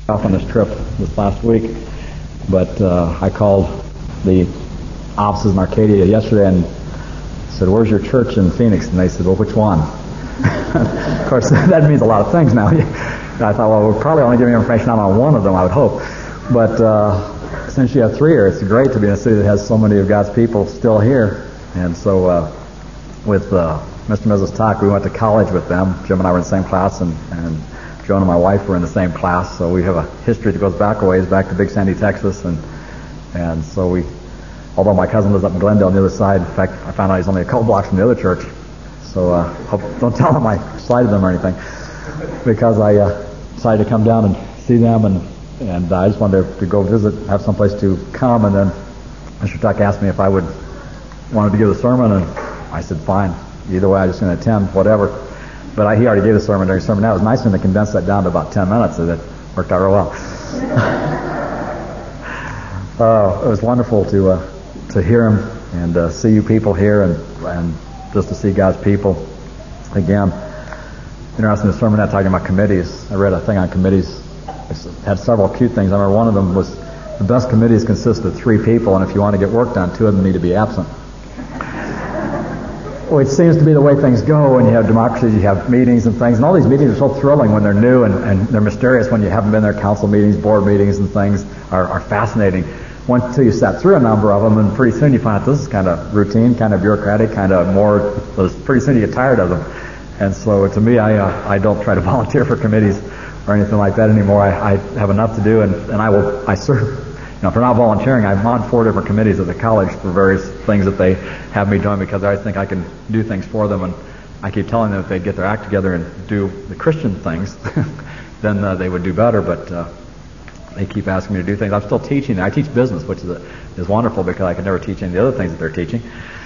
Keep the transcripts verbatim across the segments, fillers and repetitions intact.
off on this trip this last week, but uh, I called the offices in Arcadia yesterday and said, "Where's your church in Phoenix?" And they said, "Well, which one?" Of course, that means a lot of things now. I thought, well, we're probably only giving information out on one of them, I would hope. But uh, since you have three here, it's great to be in a city that has so many of God's people still here. And so uh, with uh, Mister and Missus Talk, we went to college with them. Jim and I were in the same class, and, and Joan and my wife were in the same class. So we have a history that goes back a ways, back to Big Sandy, Texas. And and so we, although my cousin lives up in Glendale on the other side, in fact, I found out he's only a couple blocks from the other church. So uh, hope, don't tell them I slighted them or anything, because I uh, decided to come down and see them, and and I just wanted to, to go visit, have someplace to come, and then Mister Tuck asked me if I would wanted to give the sermon, and I said fine. Either way, I'm just going to attend, whatever. But I, he already gave the sermon during the sermon. Now it was nice when they condensed that down to about ten minutes, and it worked out real well. uh, it was wonderful to uh, to hear him and uh, see you people here, and and. just to see God's people again. Interesting, the sermon, not talking about committees. I read a thing on committees. It had several cute things. I remember one of them was, the best committees consist of three people, and if you want to get work done, two of them need to be absent. Which seems to be the way things go when you have democracies, you have meetings and things, and all these meetings are so thrilling when they're new, and, and they're mysterious when you haven't been there. Council meetings, board meetings, and things are, are fascinating. Once until you sat through a number of them, and pretty soon you find out this is kind of routine, kind of bureaucratic, kind of more. Pretty soon you get tired of them, and so to me, I uh, I don't try to volunteer for committees or anything like that anymore. I, I have enough to do, and, and I will I serve. You know, if they're not volunteering, I'm on four different committees at the college for various things that they have me doing, because I think I can do things for them, and I keep telling them if they'd get their act together and do the Christian things, then uh, they would do better. But uh, they keep asking me to do things. I'm still teaching. I teach business, which is a, is wonderful, because I can never teach any of the other things that they're teaching.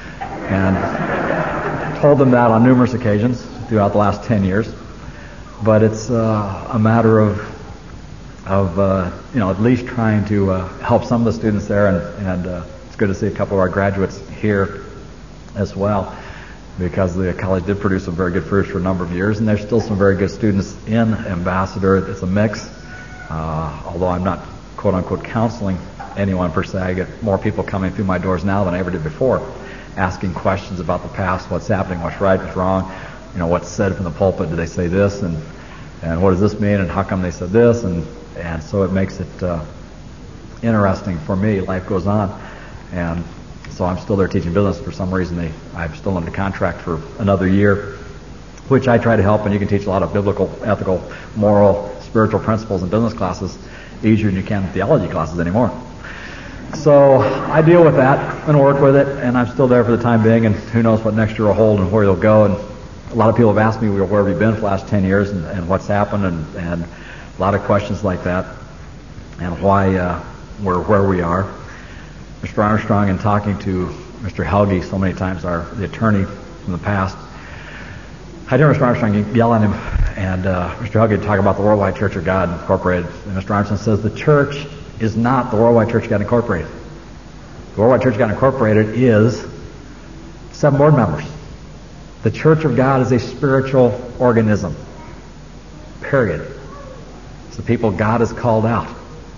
And told them that on numerous occasions throughout the last ten years. But it's uh, a matter of of uh, you know at least trying to uh, help some of the students there, and, and uh, it's good to see a couple of our graduates here as well, because the college did produce some very good fruits for a number of years, and there's still some very good students in Ambassador. It's a mix. Uh, although I'm not quote-unquote counseling anyone per se, I get more people coming through my doors now than I ever did before, asking questions about the past, what's happening, what's right, what's wrong, you know, what's said from the pulpit, did they say this, and and what does this mean, and how come they said this, and, and so it makes it uh, interesting for me. Life goes on, and so I'm still there teaching business. For some reason, they I'm still under contract for another year, which I try to help, and you can teach a lot of biblical, ethical, moral, spiritual principles in business classes easier than you can in theology classes anymore. So I deal with that and work with it, and I'm still there for the time being, and who knows what next year will hold and where you'll go. And a lot of people have asked me, well, where have you been for the last ten years, and, and what's happened, and, and a lot of questions like that, and why uh, we're where we are. Mister Armstrong, in talking to Mister Helge so many times, our the attorney from the past, I heard Mister Armstrong yell at him, and uh, Mister Helge talk about the Worldwide Church of God Incorporated. And Mister Armstrong says the church is not the Worldwide Church of God Incorporated. The Worldwide Church of God Incorporated is seven board members. The Church of God is a spiritual organism. Period. It's the people God has called out.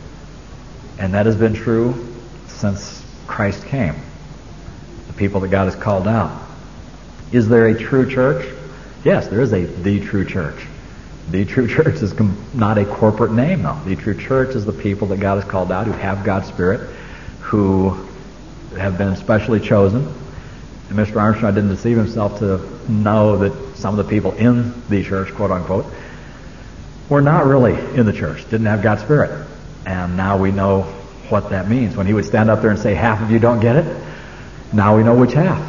And that has been true since Christ came. The people that God has called out. Is there a true church? Yes, there is a the true church. The true church is com- not a corporate name, though. The true church is the people that God has called out, who have God's Spirit, who have been specially chosen. And Mister Armstrong didn't deceive himself to know that some of the people in the church, quote unquote, were not really in the church, didn't have God's Spirit. And now we know what that means. When he would stand up there and say, half of you don't get it, now we know which half.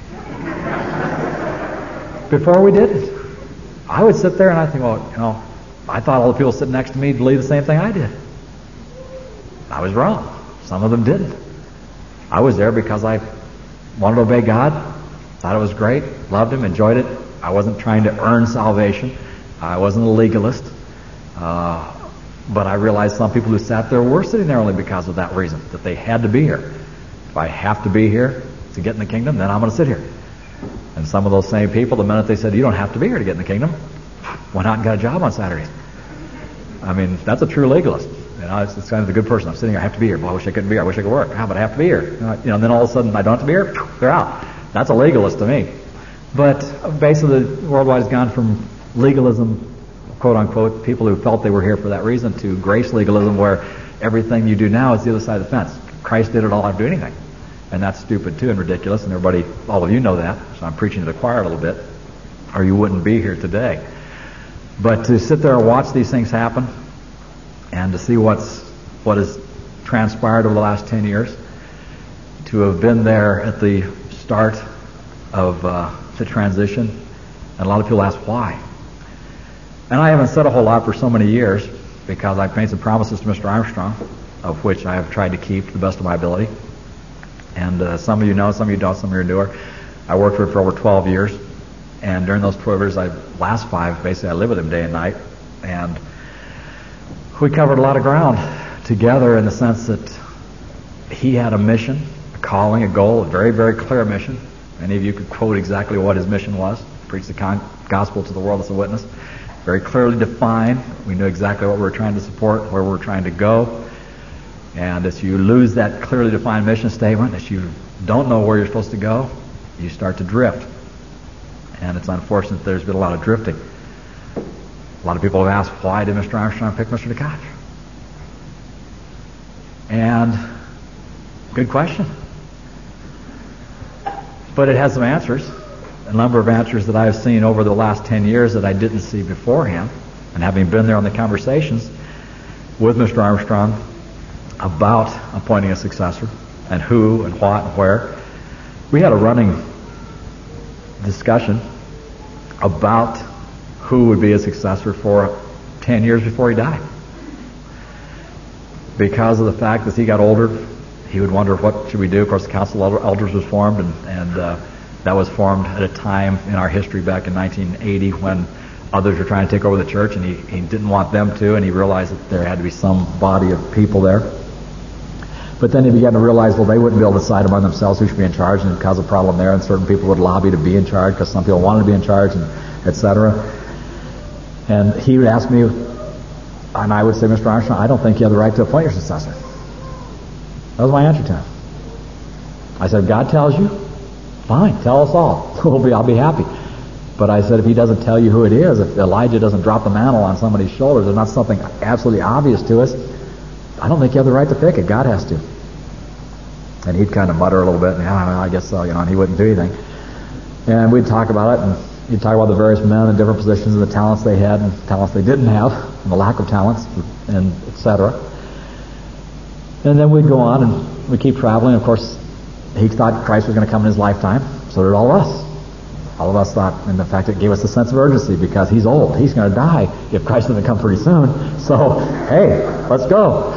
Before we didn't. I would sit there and I think, well, you know, I thought all the people sitting next to me believed the same thing I did. I was wrong. Some of them didn't. I was there because I wanted to obey God, thought it was great, loved Him, enjoyed it. I wasn't trying to earn salvation. I wasn't a legalist. Uh, but I realized some people who sat there were sitting there only because of that reason, that they had to be here. If I have to be here to get in the kingdom, then I'm going to sit here. And some of those same people, the minute they said, you don't have to be here to get in the kingdom, went out and got a job on Saturdays. I mean, that's a true legalist. You know, it's, it's kind of the good person. I'm sitting here, I have to be here. Boy, I wish I couldn't be here. I wish I could work. How about I have to be here? You know, and then all of a sudden I don't have to be here. They're out. That's a legalist to me. But basically, the worldwide has gone from legalism, quote unquote, people who felt they were here for that reason, to grace legalism, where everything you do now is the other side of the fence. Christ did it all, I don't do anything. And that's stupid too and ridiculous, and everybody, all of you know that, so I'm preaching to the choir a little bit, or you wouldn't be here today. But to sit there and watch these things happen, and to see what's what has transpired over the last ten years, to have been there at the start of uh, the transition, and a lot of people ask why. And I haven't said a whole lot for so many years, because I've made some promises to Mister Armstrong, of which I have tried to keep to the best of my ability. And uh, some of you know, some of you don't, some of you are newer. I worked for him for over twelve years, and during those twelve years, I last five, basically I lived with him day and night, and we covered a lot of ground together in the sense that he had a mission, a calling, a goal, a very, very clear mission. Many of you could quote exactly what his mission was: preach the con- gospel to the world as a witness. Very clearly defined. We knew exactly what we were trying to support, where we were trying to go. And as you lose that clearly defined mission statement, as you don't know where you're supposed to go, you start to drift. And it's unfortunate there's been a lot of drifting. A lot of people have asked, why did Mister Armstrong pick Mister DeKoch? And good question. But it has some answers. A number of answers that I've seen over the last ten years that I didn't see beforehand. And having been there on the conversations with Mister Armstrong about appointing a successor, and who and what and where, we had a running discussion about who would be his successor for ten years before he died. Because of the fact that as he got older, he would wonder, what should we do? Of course, the Council of Elders was formed, and, and uh, that was formed at a time in our history back in nineteen eighty when others were trying to take over the church, and he, he didn't want them to, and he realized that there had to be some body of people there. But then he began to realize, well, they wouldn't be able to decide among themselves who should be in charge, and it would cause a problem there, and certain people would lobby to be in charge because some people wanted to be in charge, and et cetera. And he would ask me, and I would say, Mister Armstrong, I don't think you have the right to appoint your successor. That was my answer to him. I said, if God tells you, fine, tell us all. We'll be, I'll be happy. But I said, if he doesn't tell you who it is, if Elijah doesn't drop the mantle on somebody's shoulders, and not something absolutely obvious to us, I don't think you have the right to pick it. God has to. And he'd kind of mutter a little bit, and yeah, I guess so, you know, and he wouldn't do anything. And we'd talk about it, and he'd talk about the various men in different positions and the talents they had and talents they didn't have, and the lack of talents, and et cetera. And then we'd go on, and we'd keep traveling. Of course, he thought Christ was going to come in his lifetime. So did all of us. All of us thought, and in fact, it gave us a sense of urgency because he's old. He's going to die if Christ doesn't come pretty soon. So, hey, let's go.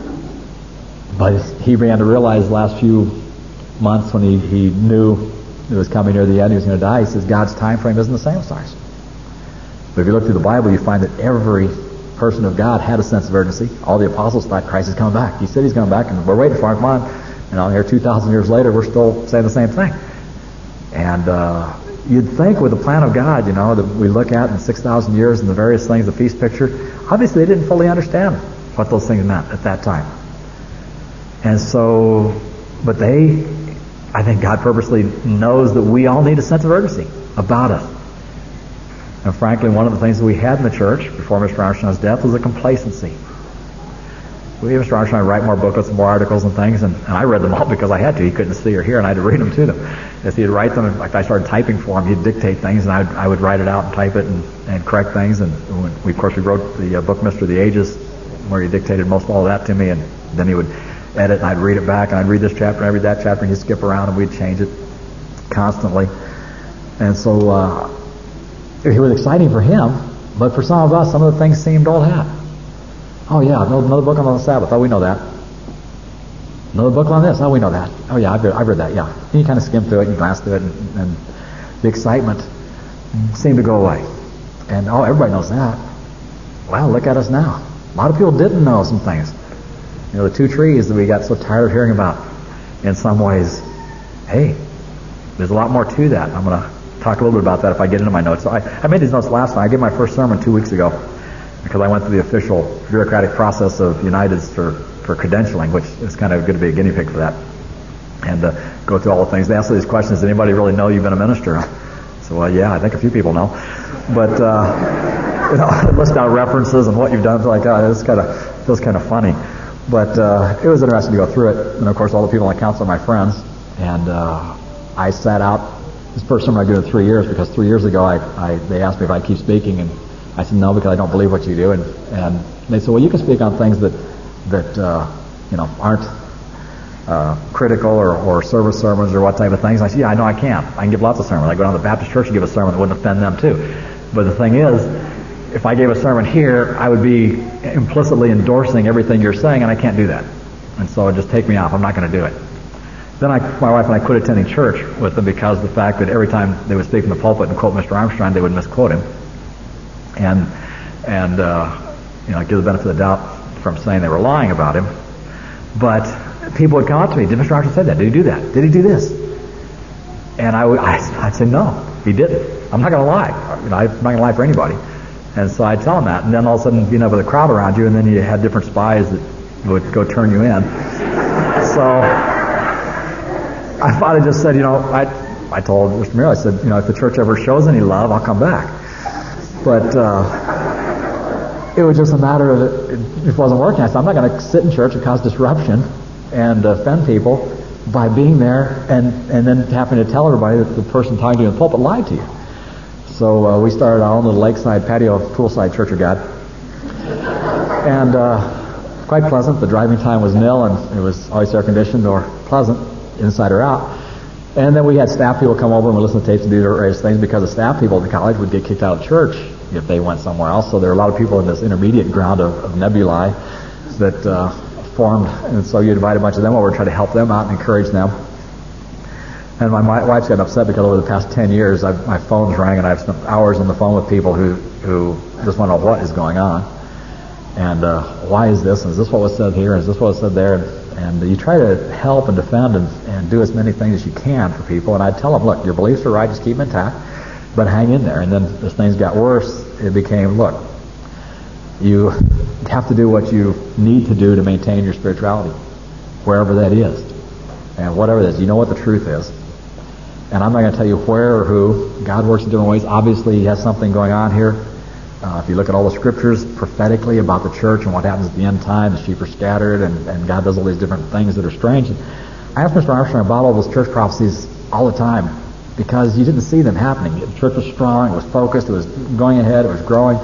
But he began to realize the last few months when he, he knew it was coming near the end, he was going to die. He says God's time frame isn't the same as ours. But if you look through the Bible, you find that every person of God had a sense of urgency. All the apostles thought Christ is coming back. He said he's coming back, and we're waiting for him. Come on. You know, here two thousand years later, we're still saying the same thing. And uh, you'd think with the plan of God, you know, that we look at in six thousand years and the various things, the feast picture, obviously they didn't fully understand what those things meant at that time. And so, but they, I think God purposely knows that we all need a sense of urgency about it. And frankly, one of the things that we had in the church before Mister Armstrong's death was a complacency. We, Mister Armstrong, would write more booklets and more articles and things, and, and I read them all because I had to. He couldn't see or hear, and I had to read them to them. As he'd write them, in fact, I started typing for him. He'd dictate things, and I would, I would write it out and type it and, and correct things. And when we, of course, we wrote the uh, book Mystery of the Ages, where he dictated most all of that to me, and then he would edit, and I'd read it back, and I'd read this chapter, and I'd read that chapter, and he'd skip around, and we'd change it constantly. And so uh, it was exciting for him, but for some of us, some of the things seemed old hat. Oh yeah, another book on the Sabbath. Oh, we know that. Another book on this. Oh, we know that. Oh yeah, I've read, I've read that. Yeah. And you kind of skim through it, and you glance through it, and, and the excitement seemed to go away. And oh, everybody knows that. Well, look at us now. A lot of people didn't know some things. You know, the two trees that we got so tired of hearing about. In some ways, hey, there's a lot more to that. I'm going to talk a little bit about that if I get into my notes. So I, I made these notes last night. I gave my first sermon two weeks ago. because I went through the official bureaucratic process of United's for, for credentialing, which is kind of good to be a guinea pig for that, and uh, go through all the things. They ask these questions, does anybody really know you've been a minister? So, well, yeah, I think a few people know. But, uh, you know, list out references and what you've done. It's like, oh, this kind of feels kind of funny. But uh, it was interesting to go through it. And, of course, all the people on the council are my friends. And uh, I sat out. This first sermon I do in three years, because three years ago I, I they asked me if I'd keep speaking, and I said no, because I don't believe what you do. And, and they said, well, you can speak on things that, that uh, you know, aren't Uh, critical or, or service sermons or what type of things. And I said, yeah, I know I can. I can give lots of sermons. I go down to the Baptist church and give a sermon that wouldn't offend them too. But the thing is, if I gave a sermon here, I would be implicitly endorsing everything you're saying, and I can't do that. And so it'd just take me off. I'm not going to do it. Then I, my wife and I quit attending church with them, because of the fact that every time they would speak in the pulpit and quote Mister Armstrong, they would misquote him. And, and uh, you know, give the benefit of the doubt from saying they were lying about him. But people would come up to me, did Mister Armstrong say that? Did he do that? Did he do this? And I would, I, I'd say, no, he didn't. I'm not going to lie. You know, I'm not going to lie for anybody. And so I'd tell them that. And then all of a sudden, you know, with a crowd around you, and then you had different spies that would go turn you in. So I finally just said, you know, I I told Mister Miller, I said, you know, if the church ever shows any love, I'll come back. But uh, it was just a matter of it, it wasn't working. I said, I'm not going to sit in church and cause disruption and offend people by being there and, and then having to tell everybody that the person talking to you in the pulpit lied to you. So uh, we started our own little lakeside patio poolside Church of God. And uh, quite pleasant. The driving time was nil, and it was always air conditioned or pleasant, inside or out. And then we had staff people come over and listen to tapes and do various things, because the staff people at the college would get kicked out of church if they went somewhere else. So there were a lot of people in this intermediate ground of, of nebulae that uh, formed, and so you invite a bunch of them over to try to help them out and encourage them. And my, my wife's gotten upset because over the past ten years, I've, my phone's rang, and I've spent hours on the phone with people who, who just want to know what is going on, and uh, why is this, and is this what was said here, and is this what was said there, and, and you try to help and defend and, and do as many things as you can for people. And I tell them, look, your beliefs are right, just keep them intact, but hang in there. And then as things got worse, it became, look, you have to do what you need to do to maintain your spirituality, wherever that is, and whatever it is. You know what the truth is. And I'm not going to tell you where or who. God works in different ways. Obviously, He has something going on here. Uh, if you look at all the scriptures prophetically about the church and what happens at the end time, the sheep are scattered, and, and God does all these different things that are strange. And I asked Mister Armstrong about all those church prophecies all the time, because you didn't see them happening. The church was strong, it was focused, it was going ahead, it was growing.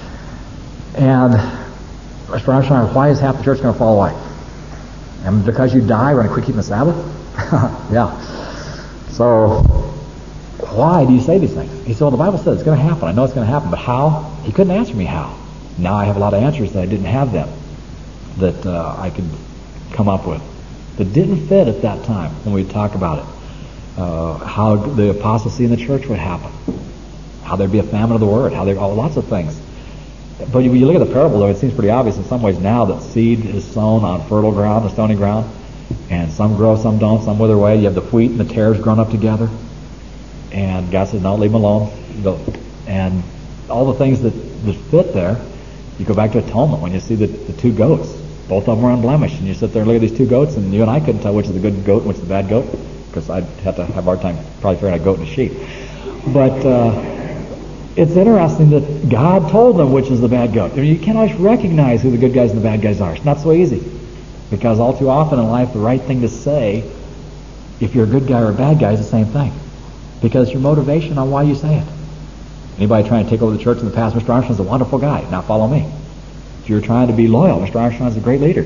And Mister Armstrong, why is half the church going to fall away? And because you die, we're going to quit keeping the Sabbath? Yeah. So, why do you say these things? He said, well, the Bible says it's going to happen. I know it's going to happen, but how? He couldn't answer me how. Now I have a lot of answers that I didn't have then, that uh, I could come up with, that didn't fit at that time when we talk about it. Uh, how the apostasy in the church would happen, how there'd be a famine of the word, how there, oh, lots of things. But when you look at the parable, though, it seems pretty obvious in some ways now that seed is sown on fertile ground, or stony ground, and some grow, some don't, some wither away. You have the wheat and the tares grown up together, and God says, no, leave them alone. And all the things that, that fit there, you go back to atonement when you see the, the two goats. Both of them are unblemished, and you sit there and look at these two goats, and you and I couldn't tell which is the good goat and which is the bad goat, because I'd have to have a hard time probably figuring out a goat and a sheep. But uh, it's interesting that God told them which is the bad goat. I mean, you can't always recognize who the good guys and the bad guys are. It's not so easy, because all too often in life, the right thing to say, if you're a good guy or a bad guy, is the same thing, because your motivation on why you say it. Anybody trying to take over the church in the past, Mister Armstrong's a wonderful guy. Now follow me. If you're trying to be loyal, Mister Armstrong's a great leader.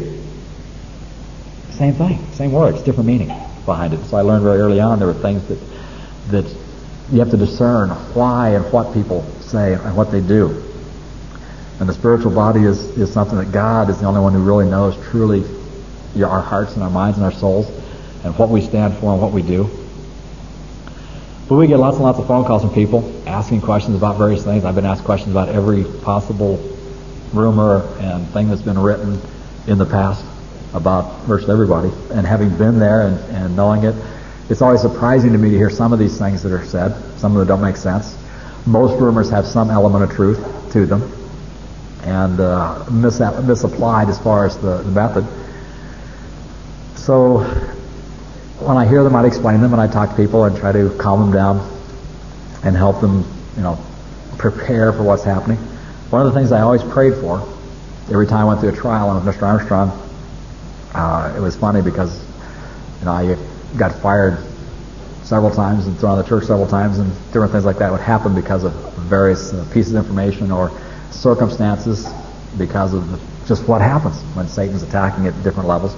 Same thing, same words, different meaning behind it. So I learned very early on there were things that that you have to discern why and what people say and what they do. And the spiritual body is, is something that God is the only one who really knows truly your, our hearts and our minds and our souls, and what we stand for and what we do. But we get lots and lots of phone calls from people asking questions about various things. I've been asked questions about every possible rumor and thing that's been written in the past about virtually everybody. And having been there and, and knowing it, it's always surprising to me to hear some of these things that are said. Some of them don't make sense. Most rumors have some element of truth to them. And and uh, mis- misapplied as far as the, the method. So when I hear them, I'd explain them, and I'd talk to people and try to calm them down and help them, you know, prepare for what's happening. One of the things I always prayed for every time I went through a trial on Mister Armstrong, uh, it was funny because, you know, I got fired several times and thrown out of the church several times, and different things like that would happen because of various uh, pieces of information or circumstances, because of the, just what happens when Satan's attacking at different levels.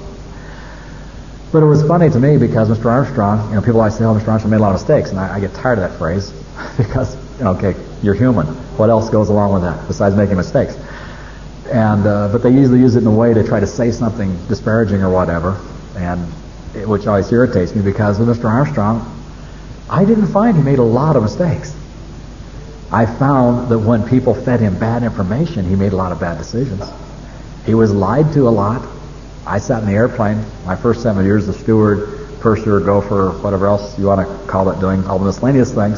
But it was funny to me because Mister Armstrong, you know, people always say, oh, Mister Armstrong made a lot of mistakes, and I, I get tired of that phrase because, you know, okay, you're human. What else goes along with that besides making mistakes? And uh, but they usually use it in a way to try to say something disparaging or whatever, and it, which always irritates me because with Mister Armstrong, I didn't find he made a lot of mistakes. I found that when people fed him bad information, he made a lot of bad decisions. He was lied to a lot. I sat in the airplane my first seven years as steward, purser, gopher, whatever else you want to call it, doing all the miscellaneous things.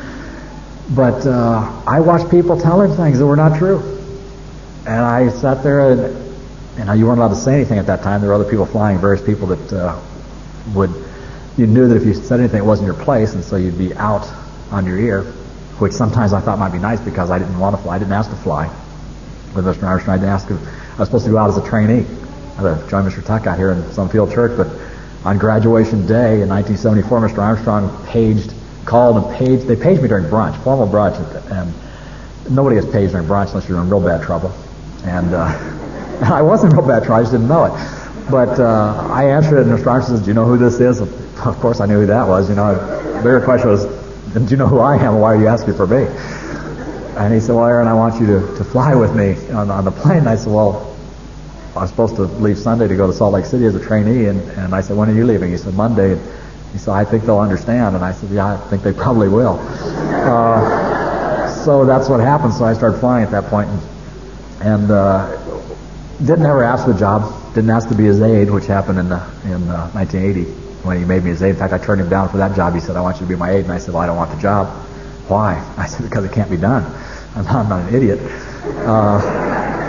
But uh, I watched people tell him things that were not true. And I sat there, and you know, you weren't allowed to say anything at that time. There were other people flying, various people that uh, would, you knew that if you said anything, it wasn't your place, and so you'd be out on your ear, which sometimes I thought might be nice because I didn't want to fly. I didn't ask to fly with Mister Armstrong. I didn't ask if I was supposed to go out as a trainee. I had to join Mister Tuck out here in some field church, but on graduation day in nineteen seventy-four, Mister Armstrong paged, called and paged. They paged me during brunch, formal brunch, and nobody gets paged during brunch unless you're in real bad trouble. And uh, I wasn't in real bad trouble, I just didn't know it. But uh, I answered it, and Mister Armstrong says, do you know who this is? Of course I knew who that was. You know, the bigger question was, do you know who I am, and why are you asking for me? And he said, well, Aaron, I want you to, to fly with me on, on the plane. And I said, well, I was supposed to leave Sunday to go to Salt Lake City as a trainee, and, and I said, when are you leaving? He said, Monday. And he said, I think they'll understand. And I said, yeah, I think they probably will. Uh, so that's what happened. So I started flying at that point, and, and uh, didn't ever ask for the job. Didn't ask to be his aide, which happened in uh, in uh, nineteen eighty when he made me his aide. In fact, I turned him down for that job. He said, I want you to be my aide. And I said, well, I don't want the job. Why? I said, because it can't be done. I'm not, I'm not an idiot. Uh,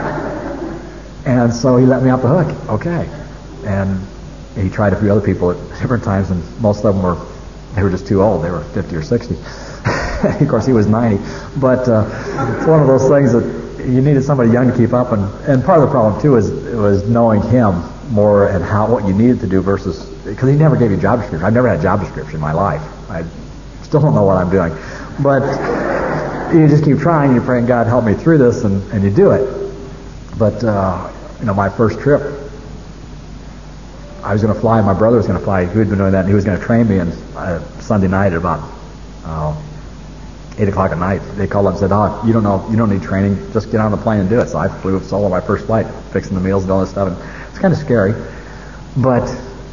And so he let me off the hook. Okay. And he tried a few other people at different times, and most of them were, they were just too old. They were fifty or sixty. Of course, he was ninety. But uh, it's one of those things that you needed somebody young to keep up. And, and part of the problem, too, is was knowing him more and how what you needed to do versus, because he never gave you a job description. I've never had a job description in my life. I still don't know what I'm doing. But you just keep trying. You're praying, God, help me through this, and, and you do it. But, uh, you know, my first trip, I was going to fly, my brother was going to fly, he had been doing that, and he was going to train me, and uh, Sunday night at about uh, eight o'clock at night, they called up and said, oh, you don't know, you don't need training, just get on the plane and do it. So I flew solo my first flight, fixing the meals and all this stuff, and it's kind of scary. But,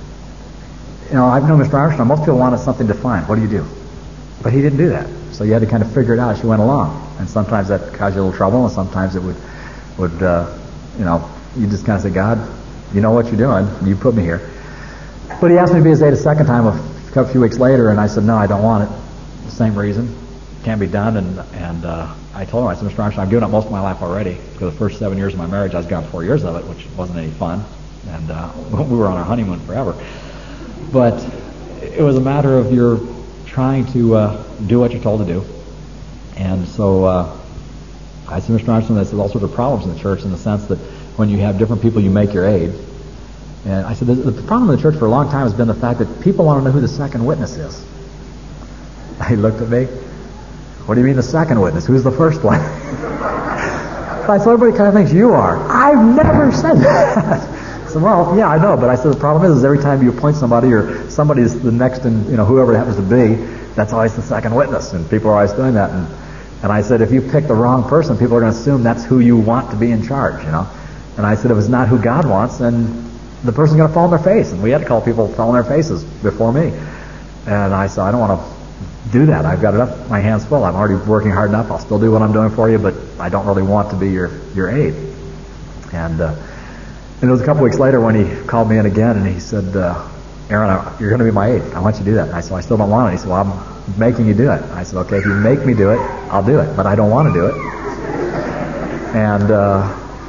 you know, I've known Mister Armstrong, most people wanted something defined. What do you do? But he didn't do that. So you had to kind of figure it out as you went along. And sometimes that caused you a little trouble, and sometimes it would, would uh, you know, you just kind of say, God, you know what you're doing. You put me here. But he asked me to be his aide a second time a couple few weeks later, and I said, no, I don't want it. The same reason. Can't be done. And and uh, I told him, I said, Mister Armstrong, I'm doing it most of my life already. For the first seven years of my marriage, I was gone four years of it, which wasn't any fun. And uh, we were on our honeymoon forever. But it was a matter of you're trying to uh, do what you're told to do. And so uh, I said, Mister Armstrong, there's all sorts of problems in the church in the sense that when you have different people, you make your aid. And I said, the, the problem in the church for a long time has been the fact that people want to know who the second witness is. He looked at me. What do you mean the second witness? Who's the first one? I said, everybody kind of thinks you are. I've never said that. I said, well, yeah, I know, but I said the problem is, is every time you appoint somebody or somebody's the next in, you know, whoever it happens to be, that's always the second witness, and people are always doing that. And, and I said, if you pick the wrong person, people are going to assume that's who you want to be in charge, you know. And I said, if it's not who God wants, then the person's going to fall on their face. And we had to call people fall on their faces before me. And I said, I don't want to do that. I've got enough, my hands full. I'm already working hard enough. I'll still do what I'm doing for you, but I don't really want to be your, your aide. And, uh, and it was a couple weeks later when he called me in again, and he said, uh, Aaron, I, you're going to be my aide. I want you to do that. And I said, I still don't want it. He said, well, I'm making you do it. I said, okay, if you make me do it, I'll do it, but I don't want to do it. And uh,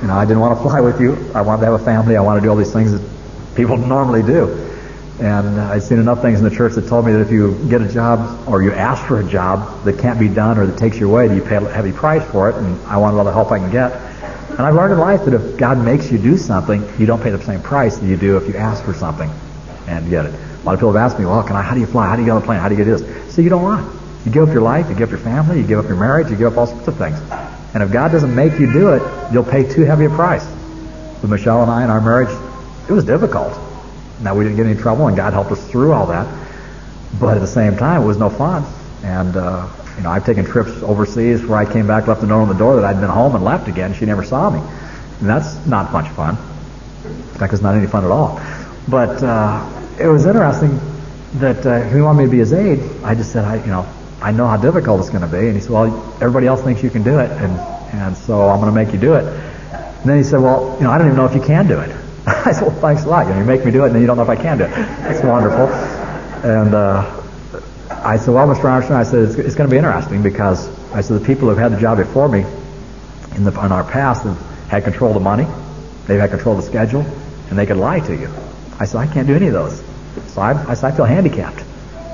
You know, I didn't want to fly with you. I wanted to have a family. I wanted to do all these things that people normally do. And I'd seen enough things in the church that told me that if you get a job or you ask for a job that can't be done or that takes you away, that you pay a heavy price for it, and I wanted all the help I can get. And I've learned in life that if God makes you do something, you don't pay the same price that you do if you ask for something and get it. A lot of people have asked me, well, can I, how do you fly? How do you get on a plane? How do you get this? So you don't want it. You give up your life, you give up your family, you give up your marriage, you give up all sorts of things. And if God doesn't make you do it, you'll pay too heavy a price. With Michelle and I in our marriage, it was difficult. Now, we didn't get any trouble, and God helped us through all that. But at the same time, it was no fun. And, uh, you know, I've taken trips overseas where I came back, left a note on the door that I'd been home and left again. She never saw me. And that's not much fun. In fact, it's not any fun at all. But uh, it was interesting that uh, he wanted me to be his aide. I just said, I, you know, I know how difficult it's going to be. And he said, well, everybody else thinks you can do it, and, and so I'm going to make you do it. And then he said, well, you know, I don't even know if you can do it. I said, well, thanks a lot. You know, you make me do it, and then you don't know if I can do it. That's wonderful. And uh, I said, well, Mister Armstrong, I said, it's, it's going to be interesting because I said the people who've had the job before me in, the, in our past have had control of the money, they've had control of the schedule, and they could lie to you. I said, I can't do any of those. So I, I said, I feel handicapped.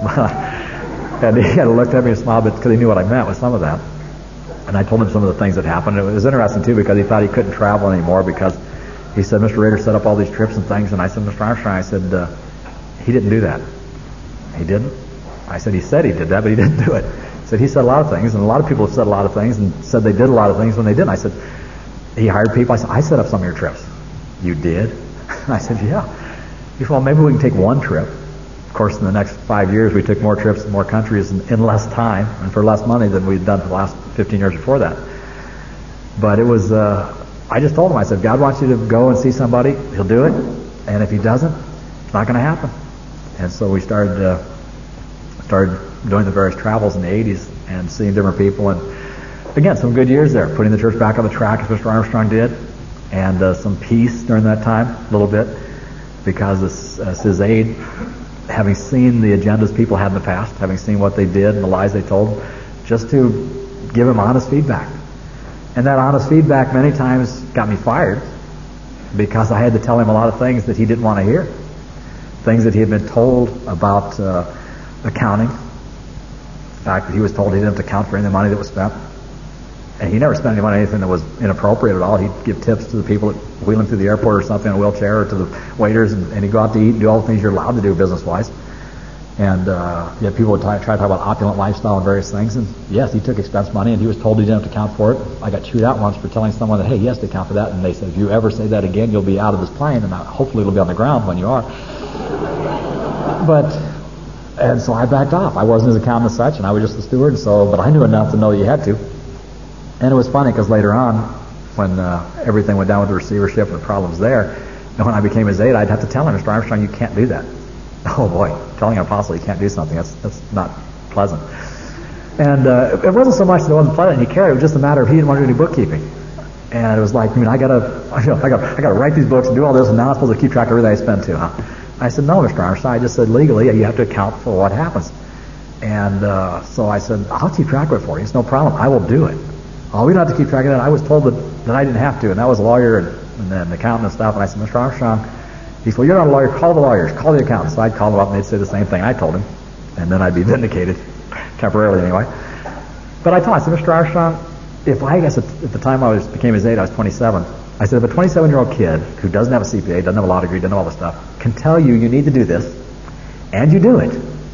And he kind of looked at me and smiled because he knew what I meant with some of that. And I told him some of the things that happened. It was interesting, too, because he thought he couldn't travel anymore because he said, Mister Rader set up all these trips and things. And I said, Mister Armstrong, I said, uh, he didn't do that. He didn't? I said, he said he did that, but he didn't do it. He said, he said a lot of things, and a lot of people have said a lot of things and said they did a lot of things when they didn't. I said, he hired people. I said, I set up some of your trips. You did? I said, yeah. He said, well, maybe we can take one trip. Of course, in the next five years, we took more trips to more countries in, in less time and for less money than we'd done for the last fifteen years before that. But it was, uh, I just told him, I said, God wants you to go and see somebody, he'll do it. And if he doesn't, it's not going to happen. And so we started uh, started doing the various travels in the eighties and seeing different people. And again, some good years there, putting the church back on the track as Mister Armstrong did. And uh, some peace during that time, a little bit, because as, as his aide, having seen the agendas people had in the past, having seen what they did and the lies they told, just to give him honest feedback. And that honest feedback many times got me fired because I had to tell him a lot of things that he didn't want to hear. Things that he had been told about uh, accounting. The fact that he was told he didn't have to account for any of the money that was spent. And he never spent any money on anything that was inappropriate at all. He'd give tips to the people that wheel him through the airport or something in a wheelchair, or to the waiters, and, and he'd go out to eat and do all the things you're allowed to do business-wise. And uh, yet people would try, try to talk about opulent lifestyle and various things. And yes, he took expense money, and he was told he didn't have to account for it. I got chewed out once for telling someone that, hey, he has to account for that. And they said, if you ever say that again, you'll be out of this plane, and hopefully it'll be on the ground when you are. But, and so I backed off. I wasn't his accountant as such, and I was just the steward. So, but I knew enough to know you had to. And it was funny because later on, when uh, everything went down with the receivership and the problems there, and when I became his aide, I'd have to tell him, Mister Armstrong, you can't do that. Oh boy, telling an apostle you can't do something, that's that's not pleasant. And uh, it wasn't so much that it wasn't pleasant, he cared, it was just a matter of he didn't want to do any bookkeeping. And it was like, I mean, I gotta, you know, I gotta, I gotta write these books and do all this, and now I'm supposed to keep track of everything I spend too, huh? I said, no, Mister Armstrong, I just said legally you have to account for what happens. And uh, so I said, I'll keep track of it for you, it's no problem, I will do it. Oh, we don't have to keep track of that. I was told that, that I didn't have to, and that was a lawyer and, and then the accountant and stuff. And I said, Mister Armstrong, he said, well, you're not a lawyer. Call the lawyers. Call the accountants. So I'd call them up, and they'd say the same thing I told him, and then I'd be vindicated, temporarily anyway. But I told him, I said, Mister Armstrong, if I guess at, at the time I was became his aide, I was twenty-seven. I said, if a twenty-seven-year-old kid who doesn't have a C P A, doesn't have a law degree, doesn't have all this stuff, can tell you you need to do this, and you do it,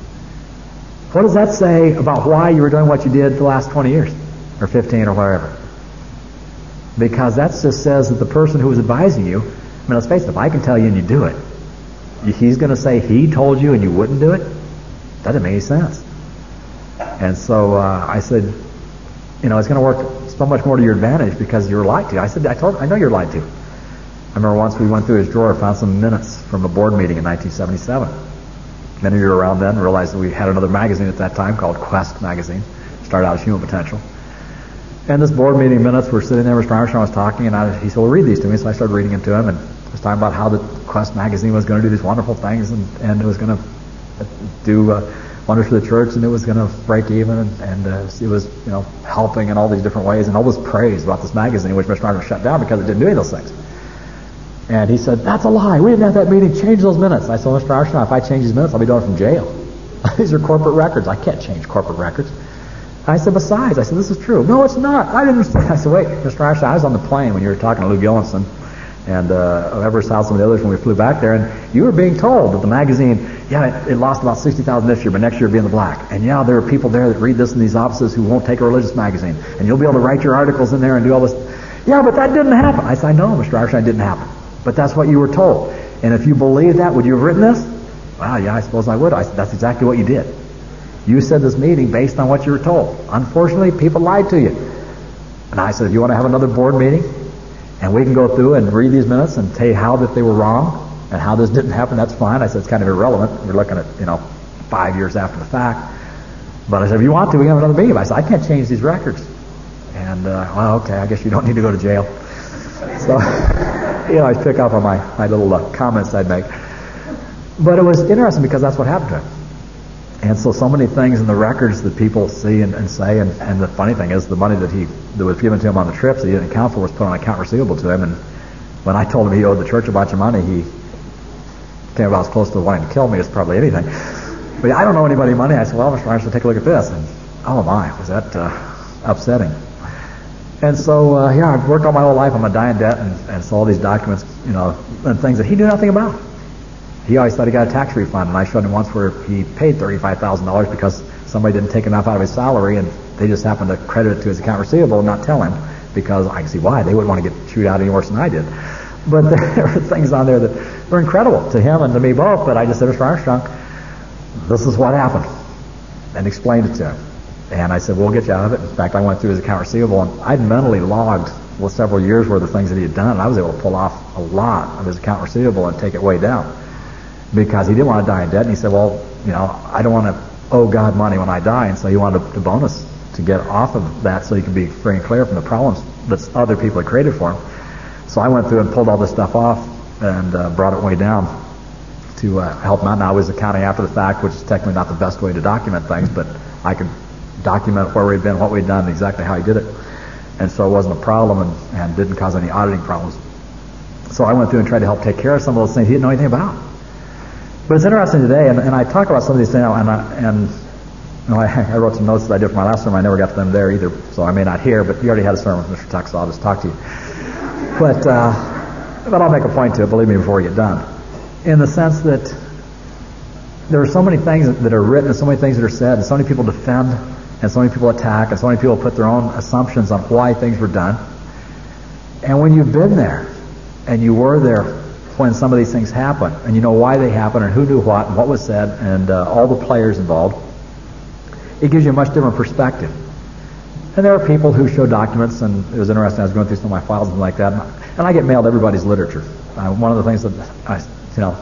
what does that say about why you were doing what you did the last twenty years? Or fifteen or whatever. Because that just says that the person who was advising you, I mean, let's face it, if I can tell you and you do it, he's going to say he told you and you wouldn't do it? That doesn't make any sense. And so uh, I said, you know, it's going to work so much more to your advantage because you're lied to. I said, I told, I know you're lied to. I remember once we went through his drawer, found some minutes from a board meeting in nineteen seventy-seven. Many of you were around then, realized that we had another magazine at that time called Quest magazine. Started out as Human Potential. And this board meeting minutes were sitting there, Mister Armstrong was talking, and I, he said, well, read these to me. So I started reading them to him, and he was talking about how the Quest magazine was going to do these wonderful things, and, and it was going to do uh, wonderful for the church, and it was going to break even, and, and uh, it was, you know, helping in all these different ways, and all this praise about this magazine, which Mister Armstrong shut down because it didn't do any of those things. And he said, that's a lie. We didn't have that meeting. Change those minutes. I said, well, Mister Armstrong, if I change these minutes, I'll be doing it from jail. These are corporate records. I can't change corporate records. I said, besides, I said, this is true. No, it's not. I didn't understand. I said, wait, Mister Armstrong, I was on the plane when you were talking to Lou Gillinson and uh, Everest House and the others when we flew back there, and you were being told that the magazine, yeah, it, it lost about sixty thousand this year, but next year it'll be in the black. And yeah, there are people there that read this in these offices who won't take a religious magazine, and you'll be able to write your articles in there and do all this. Yeah, but that didn't happen. I said, I know, Mister Armstrong, it didn't happen. But that's what you were told. And if you believe that, would you have written this? Well, yeah, I suppose I would. I said, that's exactly what you did. You said this meeting based on what you were told. Unfortunately, people lied to you. And I said, if you want to have another board meeting, and we can go through and read these minutes and tell you how that they were wrong and how this didn't happen, that's fine. I said, it's kind of irrelevant. We're looking at, you know, five years after the fact. But I said, if you want to, we can have another meeting. I said, I can't change these records. And, uh, well, okay, I guess you don't need to go to jail. So, you know, I pick up on my, my little uh, comments I'd make. But it was interesting because that's what happened to him. And so, so many things in the records that people see and, and say, and, and the funny thing is the money that he that was given to him on the trips that he didn't account for was put on account receivable to him. And when I told him he owed the church a bunch of money, he came about as close to wanting to kill me as probably anything. But I don't owe anybody money. I said, well, Mister Armstrong, take a look at this. And oh my, was that uh, upsetting. And so, uh, yeah, I've worked all my whole life on my dying debt, and, and so all these documents, you know, and things that he knew nothing about. He always thought he got a tax refund, and I showed him once where he paid thirty-five thousand dollars because somebody didn't take enough out of his salary, and they just happened to credit it to his account receivable and not tell him, because I can see why. They wouldn't want to get chewed out any worse than I did. But there were things on there that were incredible to him and to me both, but I just said, Mister Armstrong, this is what happened, and explained it to him. And I said, we'll get you out of it. In fact, I went through his account receivable, and I'd mentally logged well, several years worth of things that he had done, and I was able to pull off a lot of his account receivable and take it way down. Because he didn't want to die in debt, and he said, well, you know, I don't want to owe God money when I die, and so he wanted to bonus to get off of that so he could be free and clear from the problems that other people had created for him. So I went through and pulled all this stuff off and uh, brought it way down to uh, help him out. Now I was accounting after the fact, which is technically not the best way to document things, but I could document where we'd been, what we'd done, exactly how he did it. And so it wasn't a problem and, and didn't cause any auditing problems. So I went through and tried to help take care of some of those things he didn't know anything about. But it's interesting today, and, and I talk about some of these things, and, I, and you know, I, I wrote some notes that I did for my last sermon. I never got to them there either, so I may not hear, but you already had a sermon with Mister Tuck, so I'll just talk to you. But, uh, but I'll make a point to it, believe me, before we get done. In the sense that there are so many things that are written, and so many things that are said, and so many people defend, and so many people attack, and so many people put their own assumptions on why things were done. And when you've been there, and you were there when some of these things happen, and you know why they happen, and who knew what, and what was said, and uh, all the players involved, it gives you a much different perspective. And there are people who show documents, and it was interesting, I was going through some of my files and like that, and I, and I get mailed everybody's literature. Uh, one of the things that I, you know,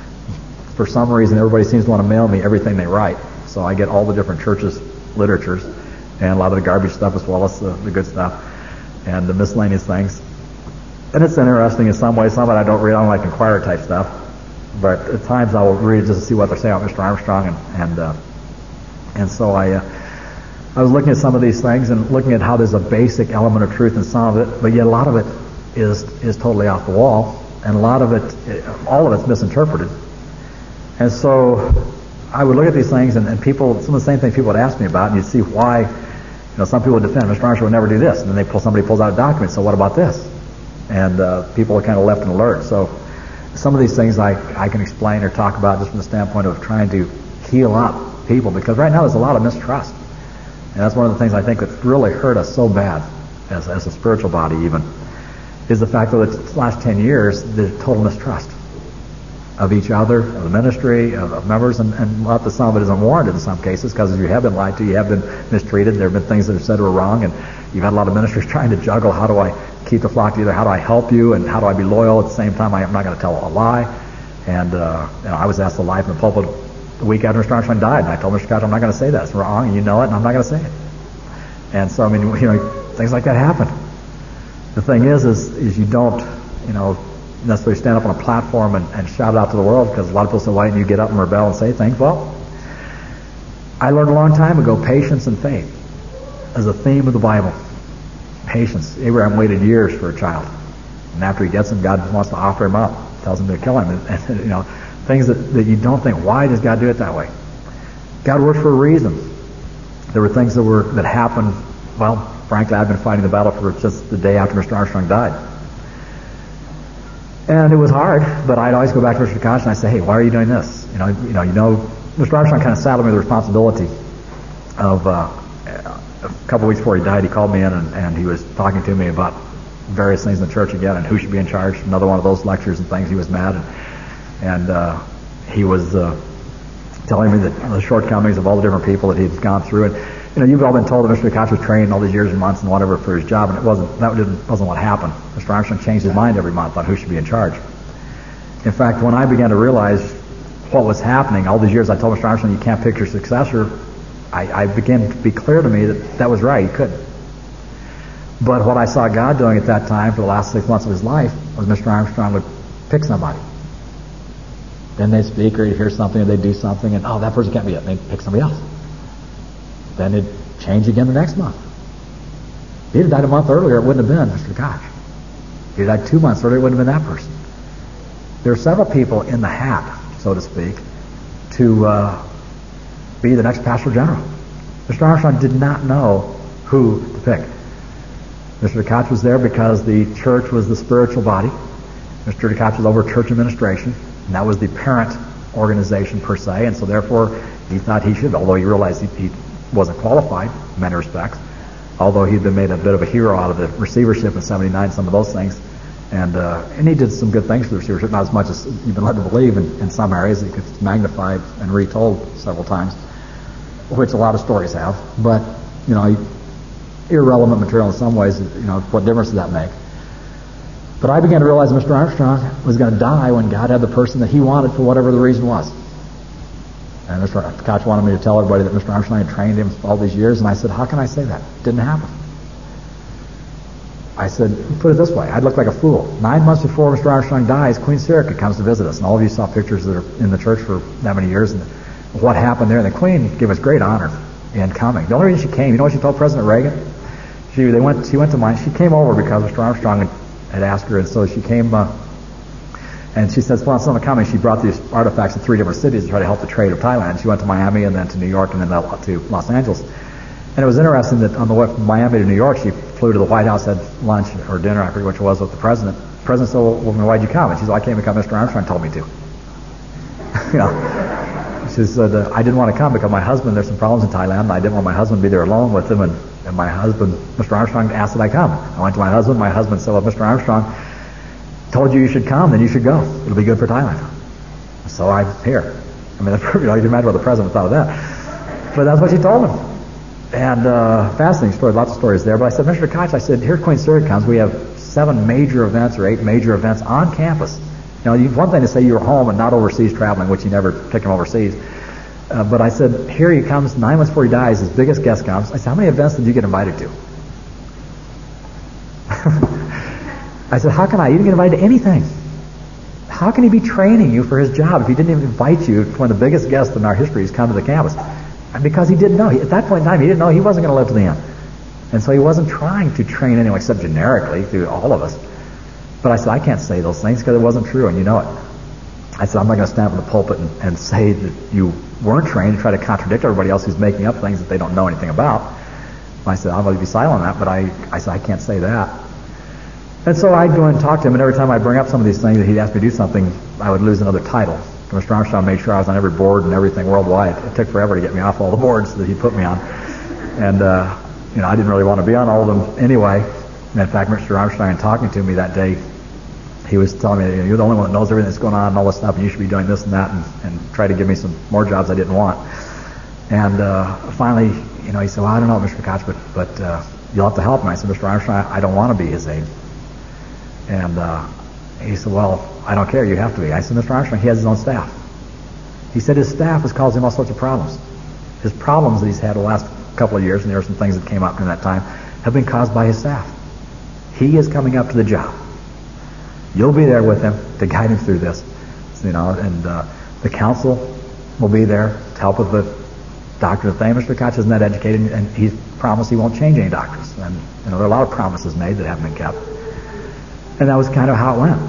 for some reason everybody seems to want to mail me everything they write. So I get all the different churches' literatures, and a lot of the garbage stuff as well as the, the good stuff, and the miscellaneous things. And it's interesting in some ways. Some of it I don't read. I don't like Inquirer type stuff. But at times I will read just to see what they're saying about Mister Armstrong. And and, uh, and so I uh, I was looking at some of these things and looking at how there's a basic element of truth in some of it, but yet a lot of it is is totally off the wall. And a lot of it, all of it's misinterpreted. And so I would look at these things, and, and people, some of the same things people would ask me about, and you'd see why, you know, some people would defend, Mister Armstrong would never do this. And then they pull, somebody pulls out a document, so what about this? And uh, people are kind of left in alert. So some of these things I, I can explain or talk about just from the standpoint of trying to heal up people, because right now there's a lot of mistrust. And that's one of the things I think that's really hurt us so bad as, as a spiritual body even, is the fact that the last ten years, there's total mistrust of each other, of the ministry, of, of members, and, and not that some of it is unwarranted in some cases, because you have been lied to, you have been mistreated, there have been things that are said were wrong, and you've had a lot of ministers trying to juggle, how do I keep the flock together, how do I help you, and how do I be loyal at the same time, I'm not going to tell a lie. And uh, you know, I was asked to lie from the pulpit the week after Mister Armstrong died, and I told Mister Scott, I'm not going to say that, it's wrong, and you know it, and I'm not going to say it. And so, I mean, you know, things like that happen. The thing is, is, is you don't, you know, necessarily stand up on a platform and, and shout it out to the world, because a lot of people say, why didn't you get up and rebel and say things? Well, I learned a long time ago, patience and faith is a theme of the Bible. Patience. Abraham waited years for a child. And after he gets him, God wants to offer him up. Tells him to kill him. And, and you know, things that, that you don't think, why does God do it that way? God works for a reason. There were things that were that happened, well, frankly, I've been fighting the battle for just the day after Mister Armstrong died. And it was hard, but I'd always go back to Mister Koch and I'd say, hey, why are you doing this? You know, you know, you know, Mister Armstrong kind of saddled me with the responsibility of, uh, a couple weeks before he died, he called me in and, and he was talking to me about various things in the church again and who should be in charge. Another one of those lectures and things. He was mad. And, and uh, he was uh, telling me that the shortcomings of all the different people that he'd gone through. And, you know, you've all been told that Mister Koch was trained all these years and months and whatever for his job, and it wasn't, that didn't, wasn't what happened. Mister Armstrong changed his mind every month on who should be in charge. In fact, when I began to realize what was happening, all these years I told Mister Armstrong, you can't pick your successor, I, I began to be clear to me that that was right, he couldn't. But what I saw God doing at that time for the last six months of his life was Mister Armstrong would pick somebody. Then they'd speak or he'd hear something or they'd do something and, oh, that person can't be it. And they'd pick somebody else. Then it'd change again the next month. If he'd have died a month earlier, it wouldn't have been Mister Koch. If he'd died two months earlier, it wouldn't have been that person. There are several people in the hat, so to speak, to uh, be the next pastor general. Mister Armstrong did not know who to pick. Mister Koch was there because the church was the spiritual body. Mister Koch was over church administration, and that was the parent organization per se, and so therefore he thought he should, although he realized he, he wasn't qualified in many respects, although he'd been made a bit of a hero out of the receivership in seventy-nine, some of those things. And uh, and he did some good things for the receivership, not as much as you've been led to believe in, in some areas. It gets magnified and retold several times, which a lot of stories have. But, you know, irrelevant material in some ways, you know, what difference does that make? But I began to realize that Mister Armstrong was going to die when God had the person that he wanted for whatever the reason was. And Mister Koch wanted me to tell everybody that Mister Armstrong had trained him all these years, and I said, how can I say that? It didn't happen. I said, put it this way, I'd look like a fool. Nine months before Mister Armstrong dies, Queen Sirika comes to visit us, and all of you saw pictures that are in the church for that many years, and what happened there. And the Queen gave us great honor in coming. The only reason she came, you know what she told President Reagan? She they went. She went to mine. She came over because Mister Armstrong had, had asked her, and so she came. Uh, and she says, "Well, some coming." She brought these artifacts to three different cities to try to help the trade of Thailand. She went to Miami, and then to New York, and then to Los Angeles. And it was interesting that on the way from Miami to New York, she flew to the White House, had lunch or dinner, I forget which it was, with the president. The president said, "Well, why'd you come?" And she said, "I came because Mister Armstrong told me to." You know, she said, uh, "I didn't want to come because my husband, there's some problems in Thailand, and I didn't want my husband to be there alone with him." And, and my husband, Mister Armstrong, asked that I come. I went to my husband. My husband said, "Well, if Mister Armstrong told you you should come, then you should go. It'll be good for Thailand." So I'm here. I mean, you know, you can imagine what the president thought of that. But that's what she told him. And uh, fascinating story, lots of stories there. But I said, Mister Koch, I said, here Queen Sirika comes. We have seven major events or eight major events on campus. You know, one thing to say you're home and not overseas traveling, which you never took him overseas. Uh, but I said, here he comes, nine months before he dies, his biggest guest comes. I said, how many events did you get invited to? I said, how can I even get invited to anything? How can he be training you for his job if he didn't even invite you to one of the biggest guests in our history has come to the campus? And because he didn't know. He, at that point in time, he didn't know he wasn't going to live to the end. And so he wasn't trying to train anyone except generically through all of us. But I said, I can't say those things because it wasn't true, and you know it. I said, I'm not going to stand up in the pulpit and, and say that you weren't trained and try to contradict everybody else who's making up things that they don't know anything about. I said, I'm going to be silent on that, but I, I said, I can't say that. And so I'd go and talk to him, and every time I'd bring up some of these things that he'd ask me to do something, I would lose another title. Mister Armstrong made sure I was on every board and everything worldwide. It took forever to get me off all the boards that he put me on. And, uh, you know, I didn't really want to be on all of them anyway. And in fact, Mister Armstrong, in talking to me that day, he was telling me, you know, you're the only one that knows everything that's going on and all this stuff, and you should be doing this and that, and, and try to give me some more jobs I didn't want. And uh, finally, you know, he said, well, I don't know, Mister Koch, but, but uh, you'll have to help me. I said, Mister Armstrong, I don't want to be his aide. And uh, he said, well, I don't care, you have to be. I said, Mister Armstrong, he has his own staff. He said his staff has caused him all sorts of problems. His problems that he's had the last couple of years, and there were some things that came up during that time, have been caused by his staff. He is coming up to the job. You'll be there with him to guide him through this. You know, and uh, the council will be there to help with the doctor of the faith. Mister Koch is net educated, and he's promised he won't change any doctors. And you know, there are a lot of promises made that haven't been kept. And that was kind of how it went.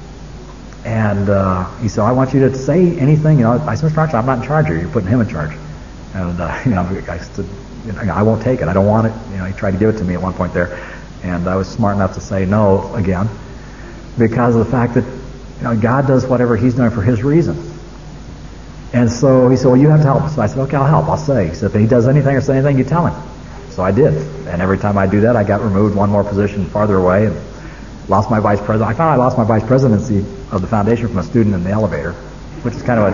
And uh, he said, I want you to say anything. You know, I said, Mister Archer, I'm not in charge here. You're putting him in charge. And uh, you know, I said, you know, I won't take it. I don't want it. You know, he tried to give it to me at one point there, and I was smart enough to say no again, because of the fact that you know God does whatever He's doing for His reason. And so he said, well, you have to help. So I said, okay, I'll help. I'll say. He said, if he does anything or say anything, you tell him. So I did. And every time I do that, I got removed one more position farther away and lost my vice president. I found I lost my vice presidency of the foundation from a student in the elevator, which is kind of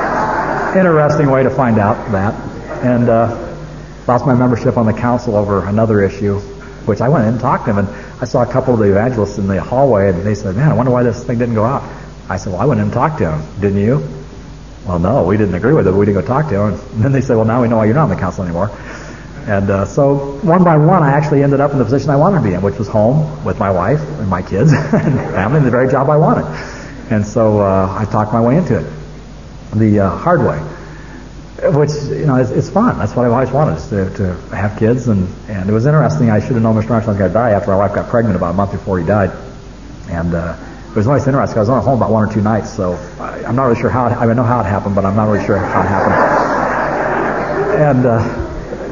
an interesting way to find out that. And uh, lost my membership on the council over another issue, which I went in and talked to him. And I saw a couple of the evangelists in the hallway, and they said, man, I wonder why this thing didn't go out. I said, well, I went in and talked to him. Didn't you? Well, no, we didn't agree with it, but we didn't go talk to him. And then they said, well, now we know why you're not on the council anymore. And uh, so one by one, I actually ended up in the position I wanted to be in, which was home with my wife and my kids and family, and the very job I wanted. And so uh, I talked my way into it the uh, hard way, which, you know, it's, it's fun. That's what I've always wanted, is to, to have kids. And, and it was interesting. I should have known Mister Armstrong was going to die after my wife got pregnant about a month before he died. And uh, it was always interesting. I was only home about one or two nights, so I, I'm not really sure how it, I mean, I know how it happened, but I'm not really sure how it happened. And uh,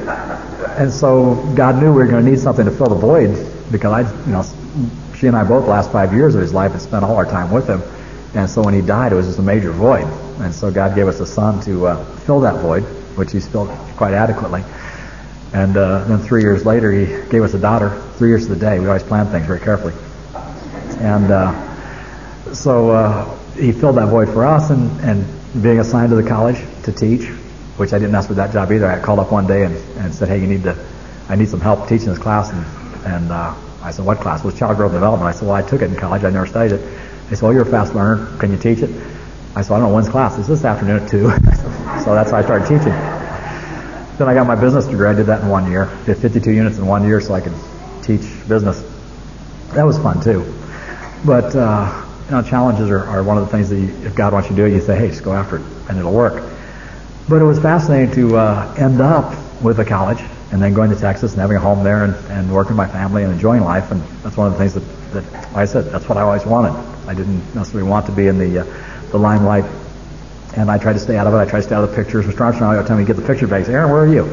and so God knew we were going to need something to fill the void, because I, you know, she and I both, the last five years of his life, had spent all our time with him. And so when he died, it was just a major void. And so God gave us a son to uh, fill that void, which he's filled quite adequately. And uh, then three years later, he gave us a daughter, three years to the day. We always plan things very carefully. And uh, so uh, he filled that void for us, and, and being assigned to the college to teach, which I didn't ask for that job either. I called up one day and, and said, hey, you need to, I need some help teaching this class. And, and uh, I said, what class? It was child growth and development. I said, well, I took it in college. I never studied it. They said, well, you're a fast learner. Can you teach it? I said, I don't know, when's class? It's this afternoon at two. So that's how I started teaching. Then I got my business degree. I did that in one year. Did fifty-two units in one year so I could teach business. That was fun too. But, uh, you know, challenges are, are one of the things that you, if God wants you to do it, you say, hey, just go after it, and it'll work. But it was fascinating to uh, end up with a college and then going to Texas and having a home there and, and working with my family and enjoying life. And that's one of the things that, that, like I said, that's what I always wanted. I didn't necessarily want to be in the uh, the limelight, and I tried to stay out of it. I tried to stay out of the pictures. Mister Armstrong every time we get the picture back, he said, Aaron, where are you?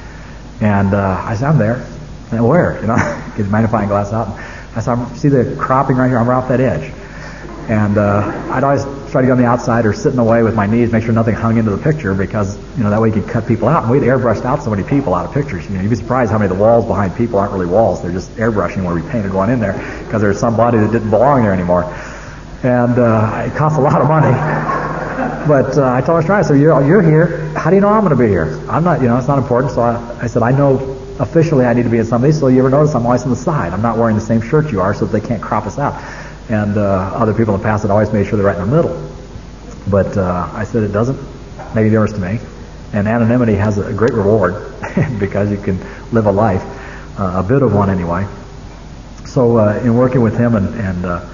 And uh, I said, I'm there. And where? You know, get the magnifying glass out. I said, I'm, see the cropping right here? I'm right off that edge. And uh, I'd always try to go on the outside or sit in the way with my knees, make sure nothing hung into the picture, because, you know, that way you could cut people out. And we'd airbrushed out so many people out of pictures. You know, you'd be surprised how many of the walls behind people aren't really walls. They're just airbrushing where we painted one in there because there's somebody that didn't belong there anymore. And uh, it costs a lot of money. But uh, I told Mister I said, you're, you're here. How do you know I'm going to be here? I'm not, you know, it's not important. So I, I said, I know officially I need to be in some of these, so you ever notice I'm always on the side. I'm not wearing the same shirt you are so that they can't crop us out. And uh, other people in the past had always made sure they're right in the middle. But uh, I said, it doesn't make a difference to me. And anonymity has a great reward because you can live a life, uh, a bit of one anyway. So uh, in working with him and, and uh,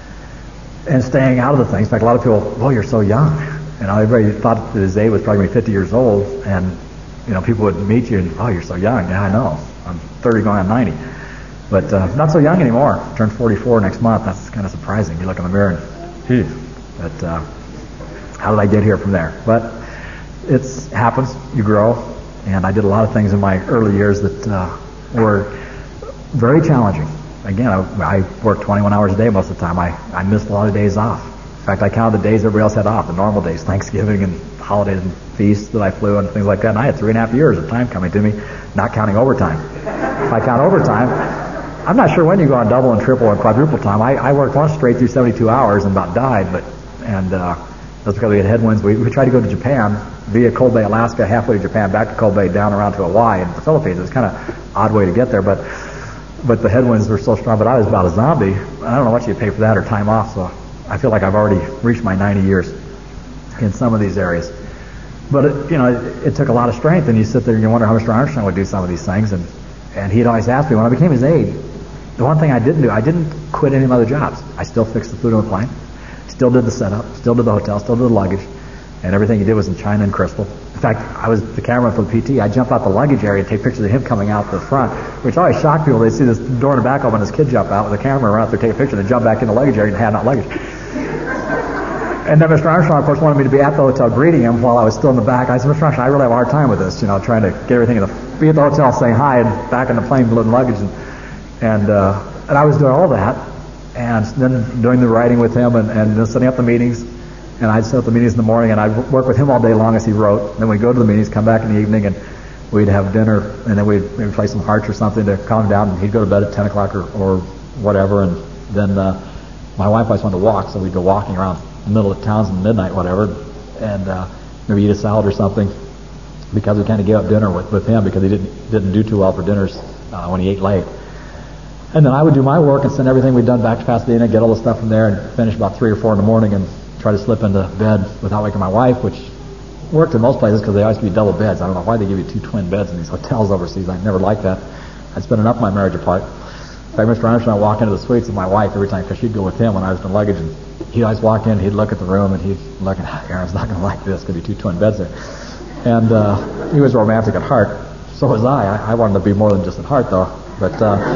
and staying out of the things. In fact, a lot of people, well, you're so young. You know, everybody thought that his age was probably fifty years old, and, you know, people would meet you and, oh, you're so young. Yeah, I know. I'm thirty going on ninety. But uh, not so young anymore. Turned forty-four next month. That's kind of surprising. You look in the mirror and, phew. But uh, how did I get here from there? But it happens. You grow. And I did a lot of things in my early years that uh, were very challenging. Again, I, I worked twenty-one hours a day most of the time. I, I missed a lot of days off. In fact, I counted the days everybody else had off, the normal days, Thanksgiving and holidays and feasts that I flew and things like that. And I had three and a half years of time coming to me, not counting overtime. If I count overtime, I'm not sure when you go on double and triple and quadruple time. I, I worked once straight through seventy-two hours and about died, but and uh, that's because we had headwinds. We, we tried to go to Japan via Cold Bay, Alaska, halfway to Japan, back to Cold Bay, down around to Hawaii and the Philippines. It was kind of odd way to get there, but but the headwinds were so strong. But I was about a zombie. I don't know what you pay for that or time off, so I feel like I've already reached my ninety years in some of these areas. But it, you know, it, it took a lot of strength, and you sit there and you wonder how Mister Armstrong would do some of these things. And and he'd always ask me when I became his aide. The one thing I didn't do, I didn't quit any of my other jobs. I still fixed the food on the plane, still did the setup, still did the hotel, still did the luggage, and everything he did was in china and crystal. In fact, I was the cameraman for the P T. I jumped out the luggage area to take pictures of him coming out the front, which always shocked people. They see this door in the back open, and this kid jump out with a camera, run out there, take a picture, and jump back in the luggage area and hand out luggage. And then Mister Armstrong, of course, wanted me to be at the hotel greeting him while I was still in the back. I said, Mister Armstrong, I really have a hard time with this, you know, trying to get everything in the, be at the hotel saying hi and back in the plane loading luggage. And, and, uh, and I was doing all that, and then doing the writing with him and, and then setting up the meetings. And I'd set up the meetings in the morning, and I'd work with him all day long as he wrote. Then we'd go to the meetings, come back in the evening, and we'd have dinner, and then we'd maybe play some hearts or something to calm him down, and he'd go to bed at ten o'clock or, or whatever. And then uh, my wife always wanted to walk, so we'd go walking around the middle of Townsend, midnight, whatever, and uh, maybe eat a salad or something, because we kind of gave up dinner with, with him because he didn't didn't do too well for dinners uh, when he ate late. And then I would do my work and send everything we'd done back to Pasadena, get all the stuff from there, and finish about three or four in the morning and try to slip into bed without waking my wife, which worked in most places because they always give you double beds. I don't know why they give you two twin beds in these hotels overseas. I never liked that. I'd spend enough of my marriage apart. In fact, Mister Armstrong would walk into the suites with my wife every time because she'd go with him when I was in luggage, and he'd always walk in, he'd look at the room, and he'd look at, Aaron's not going to like this, going to be two twin beds there. And uh, he was romantic at heart. So was I. I. I wanted to be more than just at heart, though. But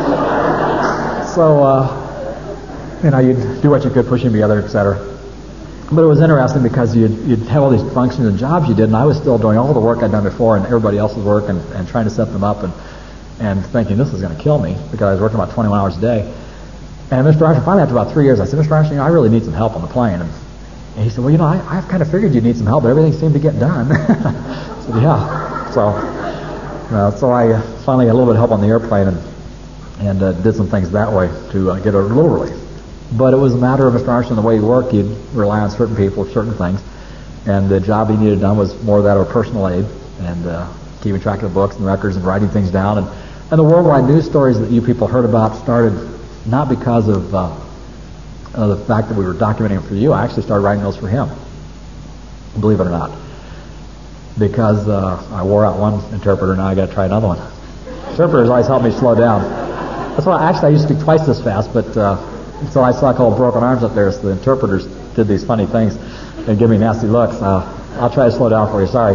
uh, so, uh, you know, you'd do what you could, push him together, et cetera. But it was interesting because you'd, you'd have all these functions and jobs you did, and I was still doing all the work I'd done before and everybody else's work and, and trying to set them up and, and thinking this is going to kill me because I was working about twenty-one hours a day. And Mister Armstrong, finally after about three years, I said, Mister Armstrong, you know, I really need some help on the plane. And, and he said, well, you know, I, I've kind of figured you'd need some help, but everything seemed to get done. I said, yeah. So, uh, so I finally got a little bit of help on the airplane and, and uh, did some things that way to uh, get a little relief. But it was a matter of Mister Armstrong, the way he worked, he'd rely on certain people, certain things. And the job he needed done was more that of a personal aid and uh, keeping track of the books and records and writing things down. And, and the worldwide news stories that you people heard about started not because of uh, uh, the fact that we were documenting them for you. I actually started writing those for him, believe it or not. Because uh, I wore out one interpreter, now I got to try another one. Interpreters always help me slow down. That's why actually I used to speak twice this fast, but... Uh, So I saw a couple of broken arms up there, so the interpreters did these funny things and give me nasty looks. Uh, I'll try to slow down for you, sorry.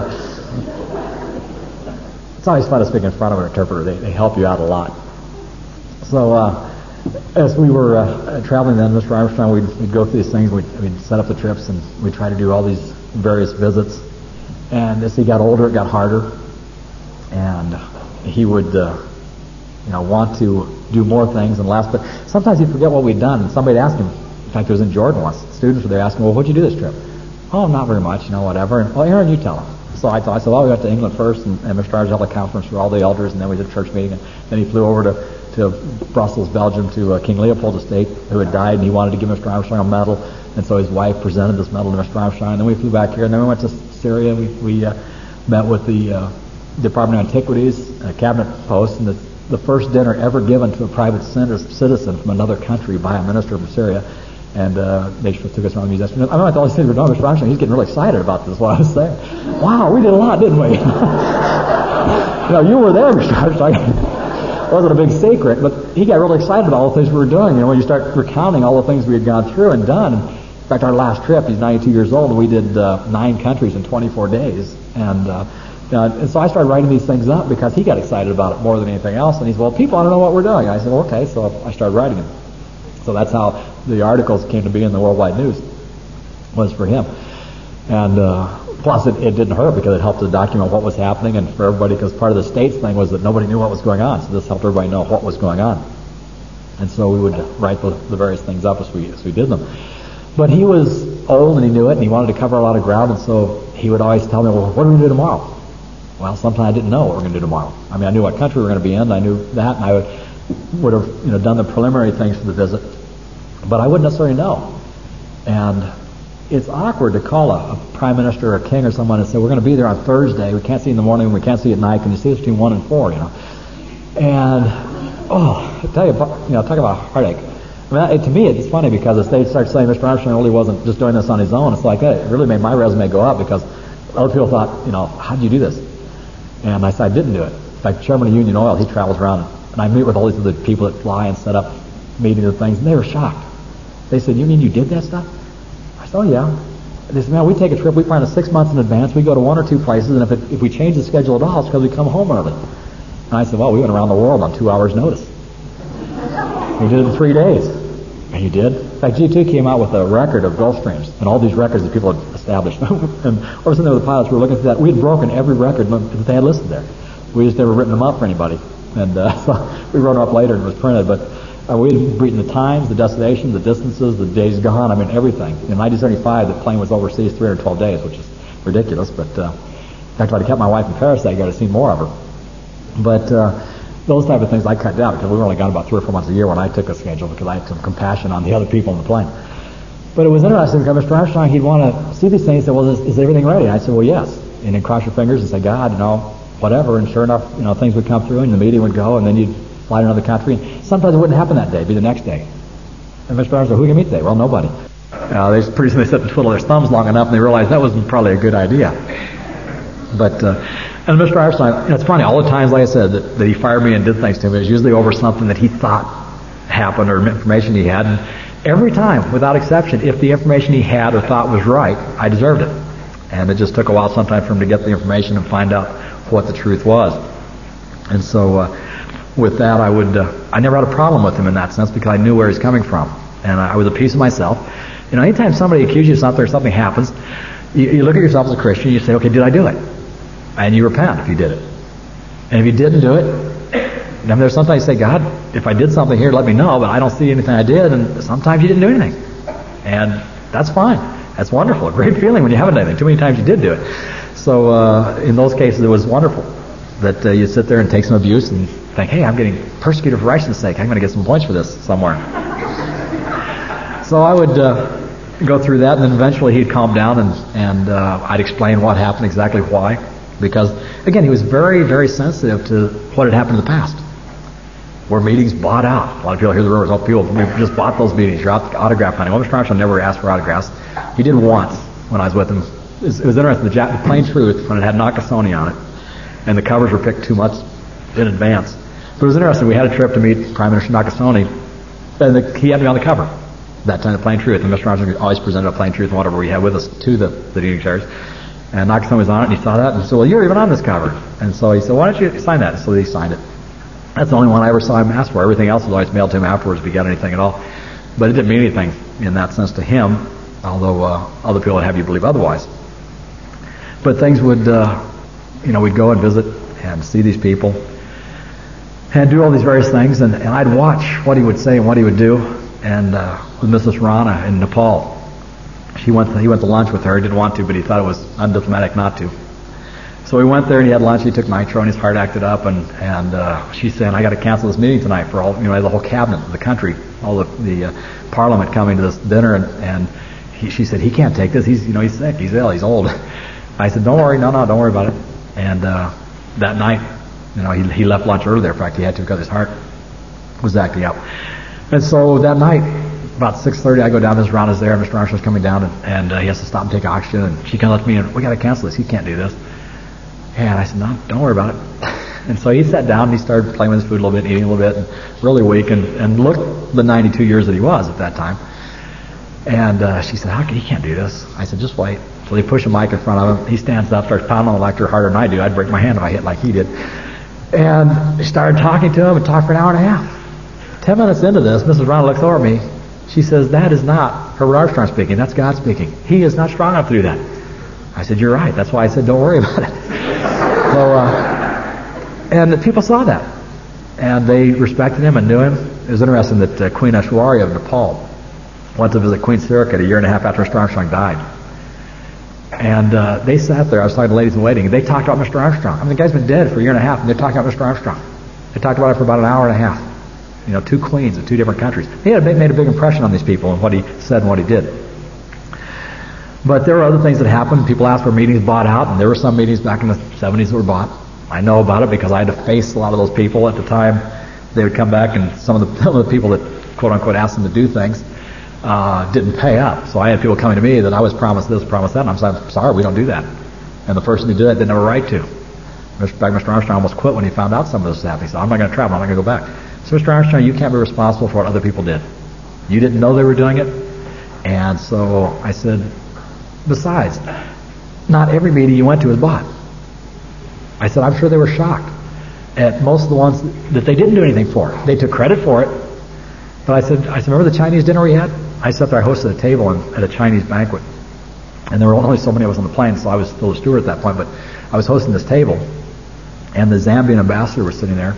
It's always fun to speak in front of an interpreter. They, they help you out a lot. So uh, as we were uh, traveling then, Mister Armstrong, we'd, we'd go through these things. We'd, we'd set up the trips, and we'd try to do all these various visits. And as he got older, it got harder. And he would... Uh, you know, want to do more things and less, but sometimes he'd forget what we'd done, and somebody'd ask him, in fact, it was in Jordan once, students were there asking, well, what'd you do this trip? Oh, not very much, you know, whatever. And, well, Aaron, you tell him. So I, I said, well, we went to England first, and, and Mister Armstrong held a conference for all the elders, and then we did a church meeting, and then he flew over to, to Brussels, Belgium, to uh, King Leopold's estate, who had died, and he wanted to give Mister Armstrong a medal, and so his wife presented this medal to Mister Armstrong, and then we flew back here, and then we went to Syria, we, we uh, met with the uh, Department of Antiquities, uh, cabinet post, and the the first dinner ever given to a private citizen from another country by a minister from Syria. And uh, they took us around the museum. I remember all these things were doing. Mister Armstrong, he's getting really excited about this, what I was saying. Wow, we did a lot, didn't we? You know, you were there, Mister Armstrong. It wasn't a big secret, but he got really excited about all the things we were doing. You know, when you start recounting all the things we had gone through and done. In fact, our last trip, he's ninety-two years old, and we did uh, nine countries in twenty-four days. And... Uh, Uh, and so I started writing these things up because he got excited about it more than anything else. And he said, well, people want to know what we're doing. And I said, well, okay. So I started writing them. So that's how the articles came to be in the worldwide news, was for him. And uh, plus it, it didn't hurt because it helped to document what was happening and for everybody, because part of the states thing was that nobody knew what was going on. So this helped everybody know what was going on. And so we would write the, the various things up as we as we did them. But he was old and he knew it, and he wanted to cover a lot of ground. And so he would always tell me, well, what are we going to do tomorrow? Well, sometimes I didn't know what we were going to do tomorrow. I mean, I knew what country we were going to be in. I knew that, and I would, would have, you know, done the preliminary things for the visit, but I wouldn't necessarily know. And it's awkward to call a, a prime minister or a king or someone and say, we're going to be there on Thursday. We can't see in the morning. We can't see at night. Can you see us between one and four? You know, and oh, I tell you, you know, talk about a heartache. I mean, it, to me, it's funny because as they start saying Mister Armstrong really wasn't just doing this on his own, it's like that. It really made my resume go up because other people thought, you know, how did you do this? And I said, I didn't do it. In fact, Chairman of Union Oil, he travels around, and I meet with all these other people that fly and set up meetings and things, and they were shocked. They said, you mean you did that stuff? I said, oh, yeah. They said, man, we take a trip, we plan it six months in advance, we go to one or two places, and if, it, if we change the schedule at all, it's because we come home early. And I said, well, we went around the world on two hours' notice. We did it in three days. And you did? In fact, G two came out with a record of Gulf Streams, and all these records that people had established. And I was sitting there with the pilots, we were looking through that. We had broken every record that they had listed there. We just never written them up for anybody. And uh, so we wrote them up later and it was printed, but uh, we had written the times, the destinations, the distances, the days gone, I mean everything. In nineteen seventy-five, the plane was overseas three hundred twelve days, which is ridiculous, but uh, in fact, if I'd kept my wife in Paris, that year, I'd have seen more of her. But uh, those type of things I cut down because we were only gone about three or four months a year when I took a schedule because I had some compassion on the other people in the plane. But it was interesting because Mister Armstrong, he'd want to see these things. He said, well, is, is everything ready? And I said, well, yes. And then cross your fingers and say, God, you know, whatever. And sure enough, you know, things would come through and the meeting would go and then you'd fly to another country. Sometimes it wouldn't happen that day. It'd be the next day. And Mister Armstrong said, who can meet today? Well, nobody. Uh, they pretty soon they sit and twiddle their thumbs long enough and they realized that wasn't probably a good idea. But, uh, and Mister Armstrong, you know, it's funny, all the times, like I said, that, that he fired me and did things to me, it was usually over something that he thought happened or information he had. And every time, without exception, if the information he had or thought was right, I deserved it. And it just took a while sometimes for him to get the information and find out what the truth was. And so, uh, with that, I would, uh, I never had a problem with him in that sense because I knew where he's coming from. And I was at peace with myself. You know, anytime somebody accuses you of something or something happens, you, you look at yourself as a Christian, you say, okay, did I do it? And you repent if you did it. And if you didn't do it, then there's sometimes you say, God, if I did something here, let me know, but I don't see anything I did, and sometimes you didn't do anything. And that's fine. That's wonderful. A great feeling when you haven't done anything. Too many times you did do it. So uh, in those cases, it was wonderful that uh, you sit there and take some abuse and think, hey, I'm getting persecuted for righteousness' sake. I'm going to get some points for this somewhere. So I would uh, go through that, and then eventually he'd calm down, and, and uh, I'd explain what happened, exactly why. Because, again, he was very, very sensitive to what had happened in the past. Were meetings bought out? A lot of people hear the rumors, oh, people just bought those meetings. You're out autograph hunting. Well, Mister Armstrong never asked for autographs. He did once when I was with him. It was, it was interesting. The, Jap- the Plain Truth, when it had Nakasone on it, and the covers were picked too much in advance. But it was interesting. We had a trip to meet Prime Minister Nakasone, and the, he had to be on the cover. That time, the Plain Truth. And Mister Armstrong always presented a Plain Truth and whatever we had with us to the, the dignitaries. And Nakasone was on it, and he saw that, and he said, well, you're even on this cover. And so he said, why don't you sign that? So he signed it. That's the only one I ever saw him ask for. Everything else was always mailed to him afterwards if he got anything at all. But it didn't mean anything in that sense to him, although uh, other people would have you believe otherwise. But things would, uh, you know, we'd go and visit and see these people and do all these various things, and, and I'd watch what he would say and what he would do. And uh, with Missus Rana in Nepal, He went to, he went to lunch with her. He didn't want to, but he thought it was undiplomatic not to. So we went there and he had lunch. He took nitro and his heart acted up. And and uh, she said, "I got to cancel this meeting tonight for all you know the whole cabinet of the country, all the the uh, parliament coming to this dinner." And and he, she said, "He can't take this. He's you know he's sick. He's ill. He's old." I said, "Don't worry. No, no, don't worry about it." And uh, that night, you know, he he left lunch early there. In fact, he had to because his heart was acting up. And so that night, about six thirty, I go down, Miz Rana's there, Mister Armstrong's coming down, and, and uh, he has to stop and take oxygen, and she comes up to me, and we got to cancel this, he can't do this. And I said, no, don't worry about it. And so he sat down, and he started playing with his food a little bit, eating a little bit, and really weak, and, and looked the ninety-two years that he was at that time. And uh, she said, how can, he can't do this. I said, just wait. So they push a mic in front of him, he stands up, starts pounding on the lectern harder than I do. I'd break my hand if I hit like he did. And she started talking to him, and talked for an hour and a half. Ten minutes into this, Missus Rana looks over at me. She says, that is not Herbert Armstrong speaking. That's God speaking. He is not strong enough to do that. I said, you're right. That's why I said, don't worry about it. so, uh, and the people saw that. And they respected him and knew him. It was interesting that uh, Queen Aishwarya of Nepal went to visit Queen Sirikit a year and a half after Mister Armstrong died. And uh, they sat there. I was talking to ladies in waiting. And they talked about Mister Armstrong. I mean, the guy's been dead for a year and a half, and they're talking about Mister Armstrong. They talked about it for about an hour and a half. You know, two queens of two different countries. He had made a big impression on these people and what he said and what he did. But there were other things that happened. People asked for meetings bought out, and there were some meetings back in the seventies that were bought. I know about it because I had to face a lot of those people at the time. They would come back, and some of the, some of the people that, quote-unquote, asked them to do things uh, didn't pay up. So I had people coming to me that I was promised this, promised that, and I'm saying, I'm sorry, we don't do that. And the person who did it didn't have a right to. In fact, Mister Armstrong almost quit when he found out some of this was happening. He said, I'm not going to travel, I'm not going to go back. So Mister Armstrong, you can't be responsible for what other people did. You didn't know they were doing it. And so I said, Besides, not every meeting you went to was bought. I said, I'm sure they were shocked at most of the ones that they didn't do anything for. They took credit for it. But I said, I said, remember the Chinese dinner we had? I sat there, I hosted a table in, at a Chinese banquet. And there were only so many of us on the plane, so I was still a steward at that point. But I was hosting this table, and the Zambian ambassador was sitting there.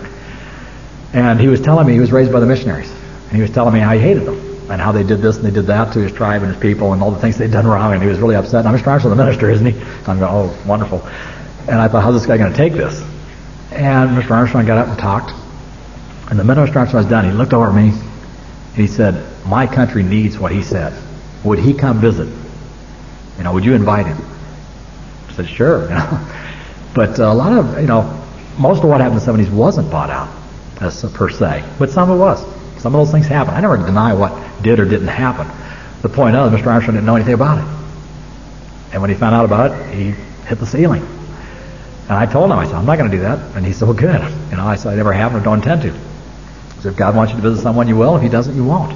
And he was telling me he was raised by the missionaries. And he was telling me how he hated them, and how they did this and they did that to his tribe and his people, and all the things they'd done wrong. And he was really upset. And I'm Mister Armstrong, the minister, isn't he? I'm going, oh, wonderful. And I thought, how's this guy going to take this? And Mister Armstrong got up and talked. And the minute Mister Armstrong was done, he looked over at me, and he said, my country needs what he said. Would he come visit? You know, would you invite him? I said, sure. You know? But a lot of, you know, most of what happened in the seventies wasn't bought out, as per se. But some of it was. Some of those things happened. I never deny what did or didn't happen. The point is, Mister Armstrong didn't know anything about it. And when he found out about it, he hit the ceiling. And I told him, I said, I'm not going to do that. And he said, well, good. You know, I said, I never have and don't intend to. So if God wants you to visit someone, you will. If he doesn't, you won't.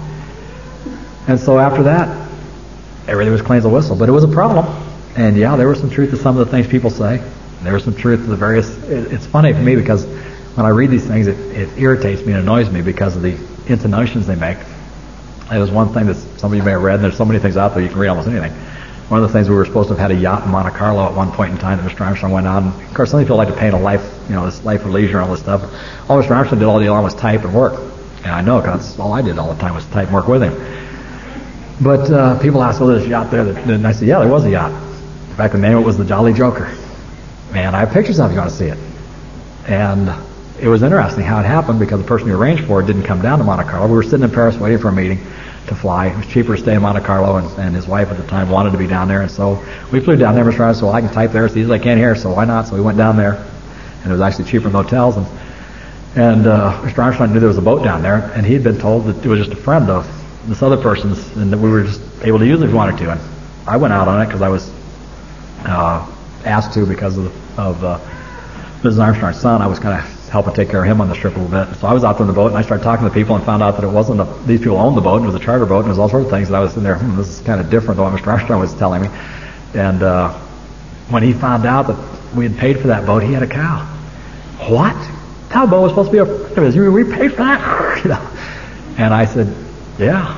And so after that, everything was clean as a whistle. But it was a problem. And yeah, there was some truth to some of the things people say. There was some truth to the various... It, it's funny for me because when I read these things, it, it irritates me and annoys me because of the intonations they make. It was one thing that some of you may have read, and there's so many things out there you can read almost anything. One of the things, we were supposed to have had a yacht in Monte Carlo at one point in time that Mister Armstrong went on. Of course, some people like to paint a life, you know, this life of leisure and all this stuff. All Mister Armstrong did all day long was type and work. And I know, because that's all I did all the time was type and work with him. But uh, people ask, well, there's a yacht there. That, and I said, yeah, there was a yacht. In fact, the name of it was the Jolly Joker. Man, I have pictures of it if you want to see it. And it was interesting how it happened because the person who arranged for it didn't come down to Monte Carlo. We were sitting in Paris waiting for a meeting to fly. It was cheaper to stay in Monte Carlo, and, and his wife at the time wanted to be down there. And so we flew down there. Mister Armstrong said, well, I can type there as easy as I can here, so why not? So we went down there, and it was actually cheaper than hotels. And, and uh, Mister Armstrong knew there was a boat down there, and he had been told that it was just a friend of this other person's, and that we were just able to use it if we wanted to. And I went out on it because I was uh, asked to because of, of uh, Missus Armstrong's son. I was kind of helping take care of him on the trip a little bit. So I was out there on the boat, and I started talking to people and found out that it wasn't a, these people owned the boat, and it was a charter boat, and it was all sorts of things. And I was in there, hmm, this is kind of different than what Mister Armstrong was telling me. And uh, when he found out that we had paid for that boat, he had a cow. What? That boat was supposed to be a friend of his. You mean we paid for that? You know? And I said, yeah.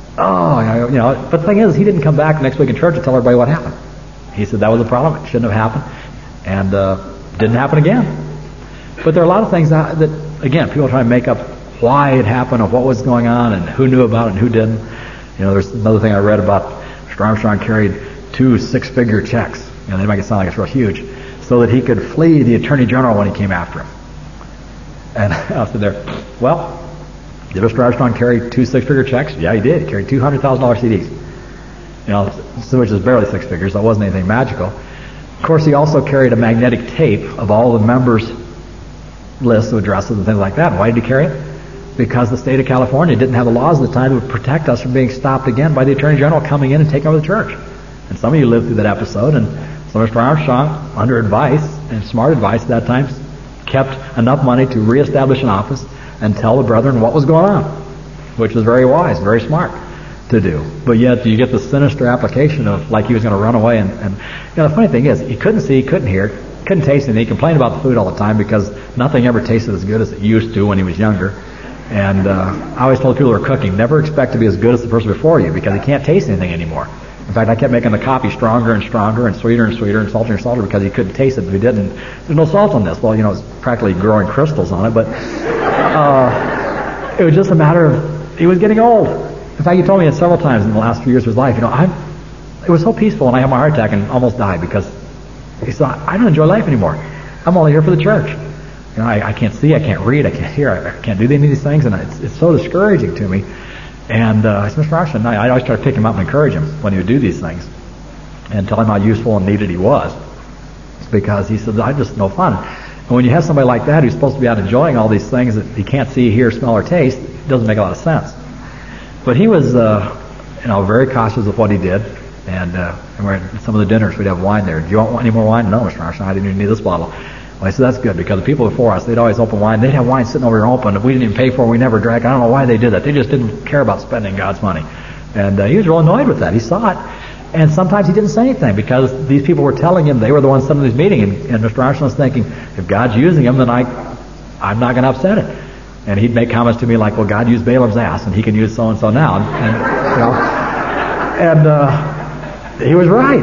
Oh, you know, but the thing is, he didn't come back next week in church to tell everybody what happened. He said that was a problem. It shouldn't have happened. And uh, didn't happen again. But there are a lot of things that, that, again, people try to make up why it happened or what was going on and who knew about it and who didn't. You know, there's another thing I read about Mister Armstrong carried two six-figure checks. You know, they make it sound like it's real huge, so that he could flee the Attorney General when he came after him. And I stood there, well, did Mister Armstrong carry two six-figure checks? Yeah, he did. He carried two hundred thousand dollars C Ds. You know, which is barely six figures, so it wasn't anything magical. Of course, he also carried a magnetic tape of all the members' lists of addresses and things like that. Why did he carry it? Because the state of California didn't have the laws at the time that would protect us from being stopped again by the Attorney General coming in and taking over the church. And some of you lived through that episode, and so Mister Armstrong, under advice, and smart advice at that time, kept enough money to reestablish an office and tell the brethren what was going on, which was very wise, very smart to do. But yet you get the sinister application of like he was going to run away. And, and you know, the funny thing is, he couldn't see, he couldn't hear, couldn't taste anything. He complained about the food all the time because nothing ever tasted as good as it used to when he was younger. And uh, I always told people who were cooking, never expect to be as good as the person before you because he can't taste anything anymore. In fact, I kept making the coffee stronger and stronger and sweeter and sweeter and saltier and saltier because he couldn't taste it if he didn't. There's no salt on this. Well, you know, it's practically growing crystals on it, but uh, it was just a matter of, he was getting old. In fact, he told me it several times in the last few years of his life, you know, I'm, it was so peaceful when I had my heart attack and almost died because he said, I don't enjoy life anymore. I'm only here for the church. You know, I, I can't see, I can't read, I can't hear, I, I can't do any of these things, and it's, it's so discouraging to me. And uh, I said, Mister Armstrong, I, I always try to pick him up and encourage him when he would do these things and tell him how useful and needed he was, because he said, I'm just no fun. And when you have somebody like that who's supposed to be out enjoying all these things that he can't see, hear, smell, or taste, it doesn't make a lot of sense. But he was, uh, you know, very cautious of what he did. And, uh, and we're at some of the dinners, we'd have wine there. Do you want any more wine? No, Mister Armstrong, I didn't even need this bottle. Well, I said, that's good, because the people before us, they'd always open wine. They'd have wine sitting over here open. If we didn't even pay for it, we never drank. I don't know why they did that. They just didn't care about spending God's money. And uh, he was real annoyed with that. He saw it. And sometimes he didn't say anything because these people were telling him they were the ones sitting in this meeting, and, and Mister Armstrong was thinking, if God's using him, then I, I'm not going to upset it. And he'd make comments to me like, well, God used Balaam's ass, and he can use so-and-so now. And, and you know, and uh, he was right.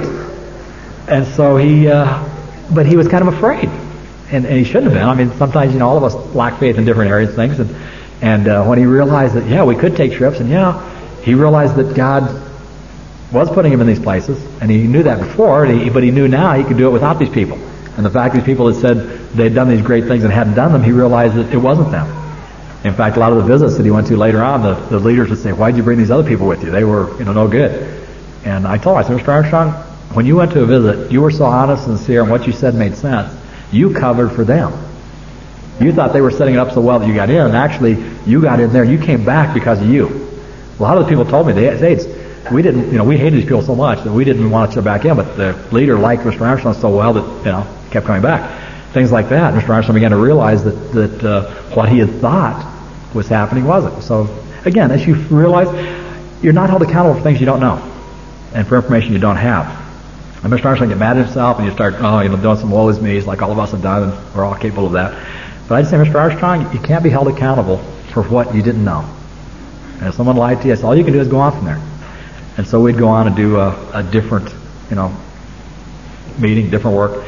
And so he, uh, but he was kind of afraid. And, and he shouldn't have been. I mean, sometimes, you know, all of us lack faith in different areas of things. And, and uh, when he realized that, yeah, we could take trips, and yeah, he realized that God was putting him in these places, and he knew that before, and he, but he knew now he could do it without these people. And the fact these people had said they'd done these great things and hadn't done them, he realized that it wasn't them. In fact, a lot of the visits that he went to later on, the, the leaders would say, why'd you bring these other people with you? They were, you know, no good. And I told him, I said, Mister Armstrong, when you went to a visit, you were so honest and sincere, and what you said made sense. You covered for them. You thought they were setting it up so well that you got in, and actually, you got in there, and you came back because of you. A lot of the people told me, they, they we didn't, you know, we hated these people so much that we didn't want to back in, but the leader liked Mister Armstrong so well that, you know, kept coming back. Things like that. Mister Armstrong began to realize that, that uh, what he had thought was happening wasn't. So, again, as you realize, you're not held accountable for things you don't know and for information you don't have. And Mister Armstrong get mad at himself, and you start, oh, you know, doing some woe is me's like all of us have done, and we're all capable of that. But I'd say, Mister Armstrong, you can't be held accountable for what you didn't know. And if someone lied to you, all you can do is go on from there. And so we'd go on and do a, a different, you know, meeting, different work.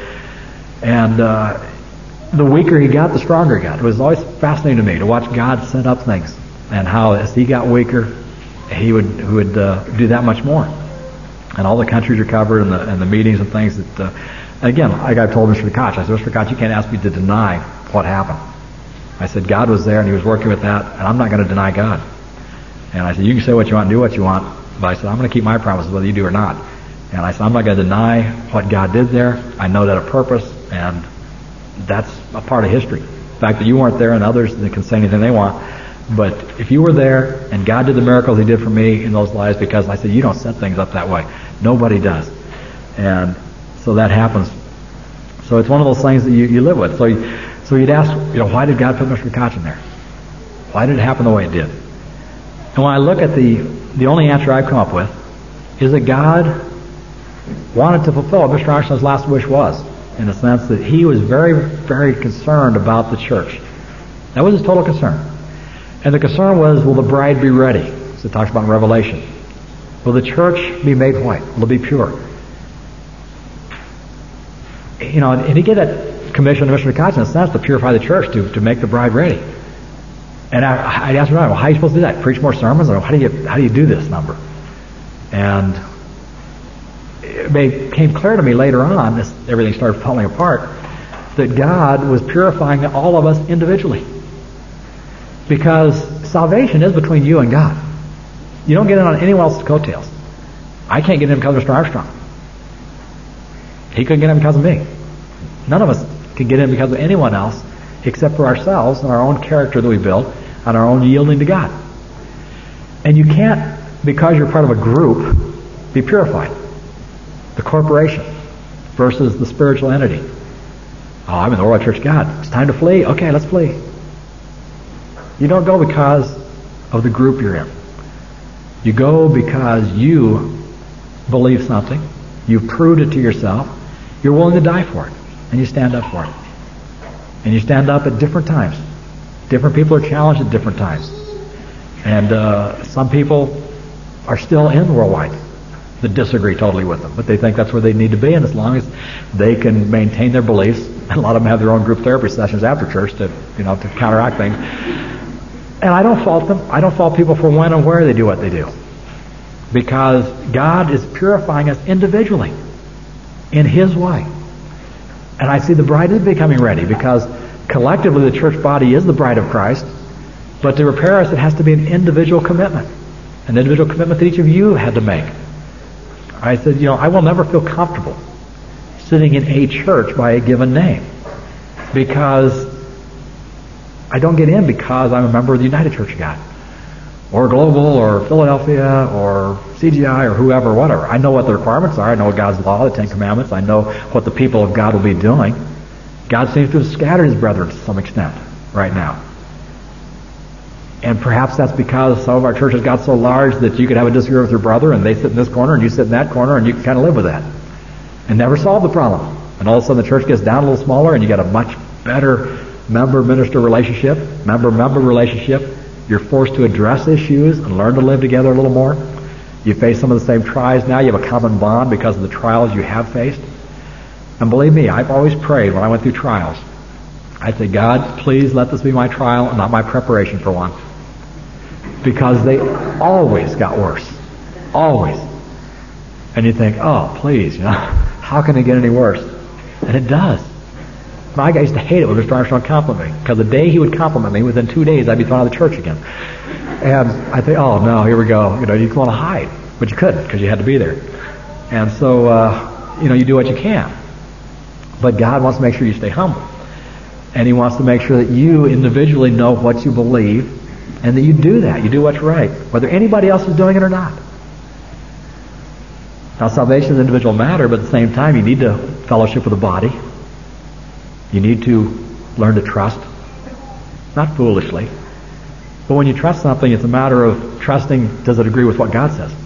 And uh, the weaker he got, the stronger he got. It was always fascinating to me to watch God set up things, and how as he got weaker, he would he would uh, do that much more. And all the countries are covered, and the and the meetings and things that. Uh, again, like I told Mister Koch, I said, Mister Koch, you can't ask me to deny what happened. I said God was there, and He was working with that, and I'm not going to deny God. And I said, you can say what you want and do what you want, but I said, I'm going to keep my promises whether you do or not. And I said, I'm not going to deny what God did there. I know that a purpose, and that's a part of history. The fact that you weren't there and others that can say anything they want. But if you were there and God did the miracles He did for me in those lives, because I said, you don't set things up that way. Nobody does. And so that happens. So it's one of those things that you, you live with. So you, so you'd ask, you know, why did God put Mister Koch in there? Why did it happen the way it did? And when I look at the, the only answer I've come up with is that God wanted to fulfill what Mister Armstrong's last wish was, in the sense that he was very, very concerned about the church. That was his total concern. And the concern was, will the bride be ready? So it talks about in Revelation. Will the church be made white? Will it be pure? You know, and he gave that commission to Mister Koch in a sense to purify the church, to, to make the bride ready. And I, I'd ask him, well, how are you supposed to do that? Preach more sermons? Or how do you how do you do this number? And it became clear to me later on, as everything started falling apart, that God was purifying all of us individually. Because salvation is between you and God. You don't get in on anyone else's coattails. I can't get in because of Mister Armstrong. He couldn't get in because of me. None of us can get in because of anyone else except for ourselves and our own character that we build and our own yielding to God. And you can't, because you're part of a group, be purified. The corporation versus the spiritual entity. Oh, I'm in the World Church of God. It's time to flee. Okay, let's flee. You don't go because of the group you're in. You go because you believe something. You've proved it to yourself. You're willing to die for it. And you stand up for it. And you stand up at different times. Different people are challenged at different times. And uh, some people are still in worldwide that disagree totally with them. But they think that's where they need to be. And as long as they can maintain their beliefs, and a lot of them have their own group therapy sessions after church to, you know, to counteract things. And I don't fault them. I don't fault people for when and where they do what they do. Because God is purifying us individually in His way. And I see the bride is becoming ready, because collectively the church body is the bride of Christ. But to repair us, it has to be an individual commitment. An individual commitment that each of you had to make. I said, you know, I will never feel comfortable sitting in a church by a given name. Because I don't get in because I'm a member of the United Church of God, or Global, or Philadelphia, or C G I, or whoever, whatever. I know what the requirements are. I know God's law, the Ten Commandments. I know what the people of God will be doing. God seems to have scattered His brethren to some extent right now. And perhaps that's because some of our churches got so large that you could have a disagreement with your brother and they sit in this corner and you sit in that corner and you can kind of live with that and never solve the problem. And all of a sudden the church gets down a little smaller and you got a much better member-minister relationship, member-member relationship. You're forced to address issues and learn to live together a little more. You face some of the same trials now. You have a common bond because of the trials you have faced. And believe me, I've always prayed when I went through trials. I'd say, God, please let this be my trial and not my preparation for one. Because they always got worse. Always. And you think, oh, please, you know, how can it get any worse? And it does. My guy used to hate it when Mister Armstrong complimented me. Because the day he would compliment me, within two days I'd be thrown out of the church again. And I think, oh no, here we go. You know, you want to hide. But you couldn't because you had to be there. And so, uh, you know, you do what you can. But God wants to make sure you stay humble. And He wants to make sure that you individually know what you believe and that you do that. You do what's right, whether anybody else is doing it or not. Now, salvation is an individual matter, but at the same time, you need to fellowship with the body. You need to learn to trust, not foolishly. But when you trust something, it's a matter of trusting, does it agree with what God says?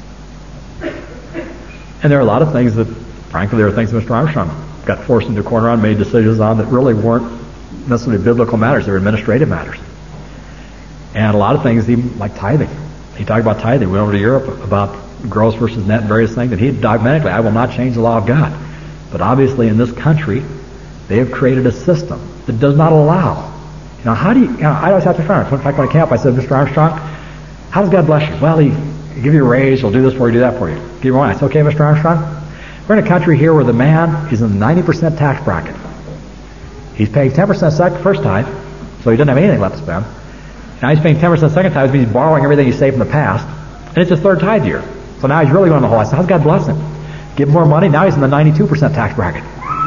And there are a lot of things that, frankly, there are things that Mister Armstrong got forced into a corner on, made decisions on that really weren't necessarily biblical matters. They were administrative matters. And a lot of things, even like tithing. He talked about tithing. We went over to Europe about gross versus net and various things. And he dogmatically, I will not change the law of God. But obviously in this country, they have created a system that does not allow. You know, how do you, you know, I always have to find, in fact, when I camp, I said, Mister Armstrong, how does God bless you? Well, he, he give you a raise, he'll do this for you, do that for you. Give you one. I said, okay, Mister Armstrong, we're in a country here where the man is in the ninety percent tax bracket. He's paying ten percent second first tithe, so he doesn't have anything left to spend. Now he's paying ten percent second tithe, which means he's borrowing everything he saved from the past, and it's his third tithe year. So now he's really going the whole. I said, how's God bless him? Give him more money, now he's in the ninety-two percent tax bracket.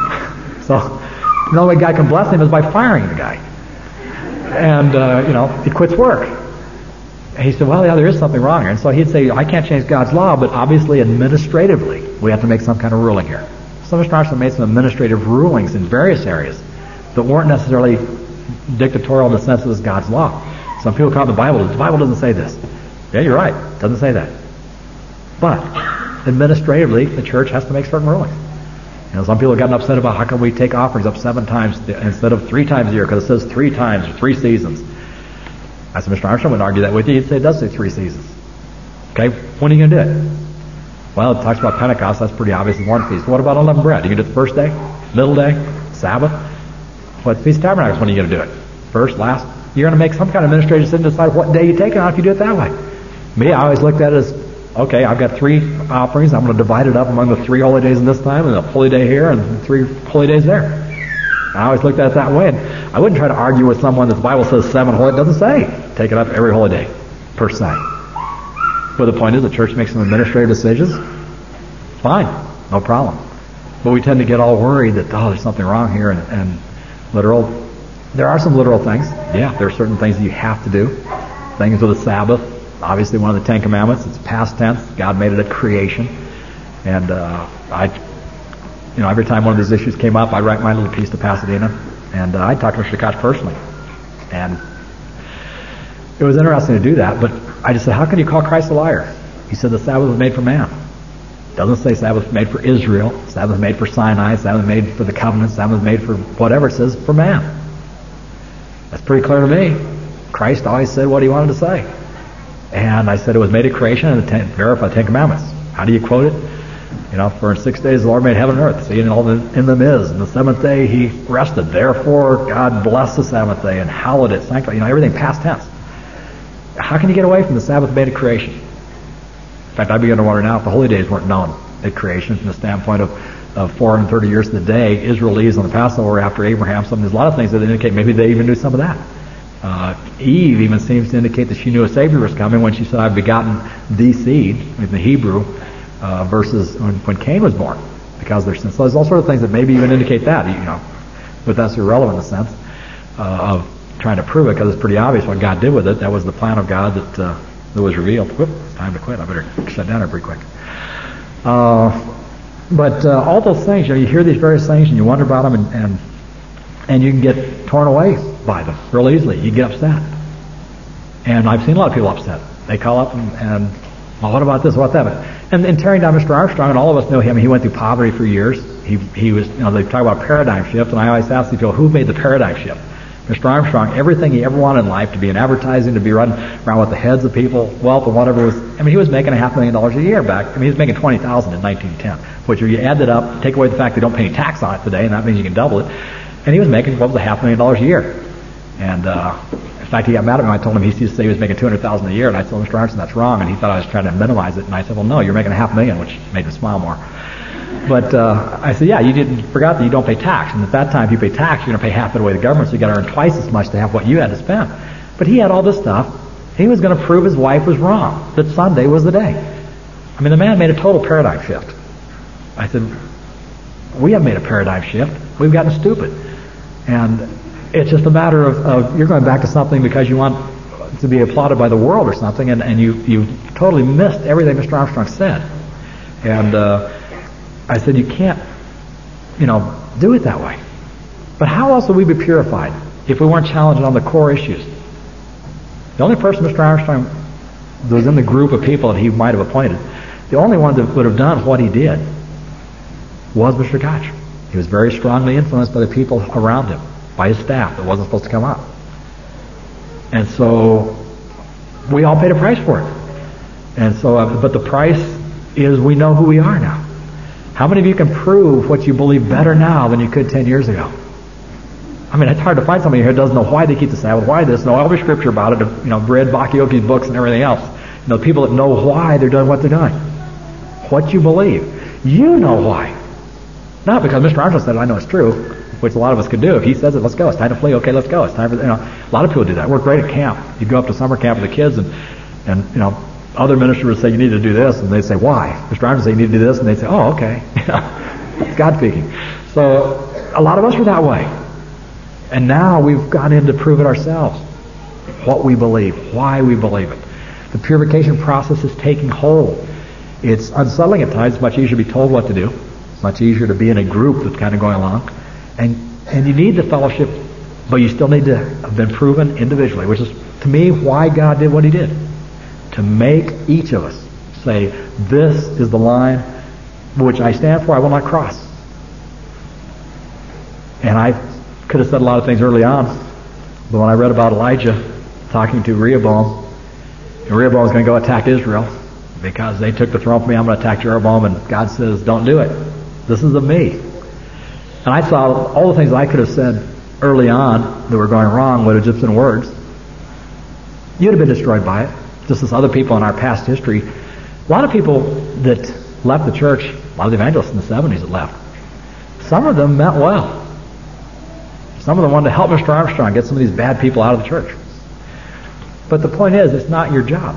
So the only way God can bless him is by firing the guy. And, uh, you know, he quits work. And he said, well, yeah, there is something wrong here. And so he'd say, I can't change God's law, but obviously administratively, we have to make some kind of ruling here. So Mister Armstrong made some administrative rulings in various areas that weren't necessarily dictatorial in the sense that it's God's law. Some people call it the Bible. The Bible doesn't say this. Yeah, you're right. It doesn't say that. But administratively, the church has to make certain rulings. You know, some people have gotten upset about how come we take offerings up seven times instead of three times a year because it says three times or three seasons. I said, Mister Armstrong wouldn't argue that with you. He'd say it does say three seasons. Okay, when are you going to do it? Well, it talks about Pentecost. That's pretty obvious. It's one feast. What about unleavened bread? Are you going to do it the first day? Middle day? Sabbath? What Feast of Tabernacles? When are you going to do it? First? Last? You're going to make some kind of administrative decision to decide what day you take it on if you do it that way. Me, I always looked at it as, okay, I've got three offerings. I'm going to divide it up among the three holy days in this time and a holy day here and three holy days there. I always looked at it that way. And I wouldn't try to argue with someone that the Bible says seven holy. It doesn't say take it up every holy day, per se. But the point is the church makes some administrative decisions. Fine. No problem. But we tend to get all worried that, oh, there's something wrong here and, and literal. There are some literal things. Yeah, there are certain things that you have to do. Things with the Sabbath. Obviously one of the Ten Commandments. It's past tense. God made it a creation. And uh, I, you know, every time one of these issues came up, I'd write my little piece to Pasadena. And uh, I'd talk to Mister Koch personally. And it was interesting to do that. But I just said, how can you call Christ a liar? He said the Sabbath was made for man. It doesn't say Sabbath was made for Israel. Sabbath was made for Sinai. Sabbath was made for the covenant. Sabbath was made for whatever. It says for man. That's pretty clear to me. Christ always said what he wanted to say. And I said it was made a creation and the ten, verify the Ten Commandments. How do you quote it? You know, for in six days the Lord made heaven and earth. See, and all the, in them is. And the seventh day he rested. Therefore God blessed the seventh day and hallowed it, sanctified. You know, everything past tense. How can you get away from the Sabbath made a creation? In fact, I begin to wonder now if the holy days weren't known at creation from the standpoint of, of four hundred thirty years to the day. Israel leaves on the Passover after Abraham. Some, there's a lot of things that indicate maybe they even knew some of that. Uh, Eve even seems to indicate that she knew a Savior was coming when she said, I've begotten the seed, in the Hebrew, uh, versus when, when Cain was born, because there's sins. So there's all sorts of things that maybe even indicate that, you know, but that's irrelevant in the sense uh, of trying to prove it, because it's pretty obvious what God did with it. That was the plan of God that uh, that was revealed. Whoop, it's time to quit. I better shut down here pretty quick. Uh, but uh, all those things, you know, you hear these various things and you wonder about them, and, and and you can get torn away by them real easily. You get upset. And I've seen a lot of people upset. They call up and, and well, what about this, what about that? And, and tearing down Mister Armstrong, and all of us know him, he went through poverty for years. He he was, you know, they talk about paradigm shift, and I always ask these people, who made the paradigm shift? Mister Armstrong, everything he ever wanted in life, to be in advertising, to be running around with the heads of people, wealth, and whatever was, I mean, he was making a half million dollars a year back. I mean, he was making twenty thousand dollars in nineteen ten, which you add that up, take away the fact they don't pay any tax on it today, and that means you can double it. And he was making, what was a half million dollars a year. And, uh, in fact, he got mad at me. I told him he used to say he was making two hundred thousand dollars a year, and I told Mister Armstrong that's wrong, and he thought I was trying to minimize it. And I said, well, no, you're making a half million, which made him smile more. But uh, I said, yeah, you didn't forgot that you don't pay tax, and at that time, if you pay tax, you're going to pay half it away to the government, so you got to earn twice as much to have what you had to spend. But he had all this stuff. He was going to prove his wife was wrong, that Sunday was the day. I mean, the man made a total paradigm shift. I said, we haven't made a paradigm shift. We've gotten stupid, and it's just a matter of, of you're going back to something because you want to be applauded by the world or something, and, and you you totally missed everything Mister Armstrong said. And uh, I said, you can't, you know, do it that way. But how else would we be purified if we weren't challenged on the core issues? The only person Mister Armstrong that was in the group of people that he might have appointed, the only one that would have done what he did was Mister Koch. He was very strongly influenced by the people around him, by his staff that wasn't supposed to come up. And so we all paid a price for it. And so, uh, but the price is we know who we are now. How many of you can prove what you believe better now than you could ten years ago? I mean, it's hard to find somebody here who doesn't know why they keep the Sabbath, why this, know every scripture about it, you know, read Bakioki's books and everything else. You know, people that know why they're doing what they're doing. What you believe. You know why. Not because Mister Armstrong said it, I know it's true, which a lot of us could do. If he says it, let's go. It's time to flee. Okay, let's go. It's time for, you know, a lot of people do that. We're great at camp. You go up to summer camp with the kids, and, and you know, other ministers would say, you need to do this, and they'd say, why? Mister Armstrong would say, you need to do this, and they'd say, oh, okay. It's God speaking. So, a lot of us are that way. And now we've gone in to prove it ourselves. What we believe, why we believe it. The purification process is taking hold. It's unsettling at times. It's much easier to be told what to do. It's much easier to be in a group that's kind of going along. And and you need the fellowship, but you still need to have been proven individually, which is, to me, why God did what he did. To make each of us say, this is the line which I stand for, I will not cross. And I could have said a lot of things early on, but when I read about Elijah talking to Rehoboam, and Rehoboam was going to go attack Israel because they took the throne from me, I'm going to attack Jeroboam, and God says, don't do it. This is of me. And I saw all the things I could have said early on that were going wrong would have just been words. You'd have been destroyed by it, just as other people in our past history. A lot of people that left the church, a lot of the evangelists in the seventies that left, some of them meant well. Some of them wanted to help Mister Armstrong get some of these bad people out of the church. But the point is, it's not your job.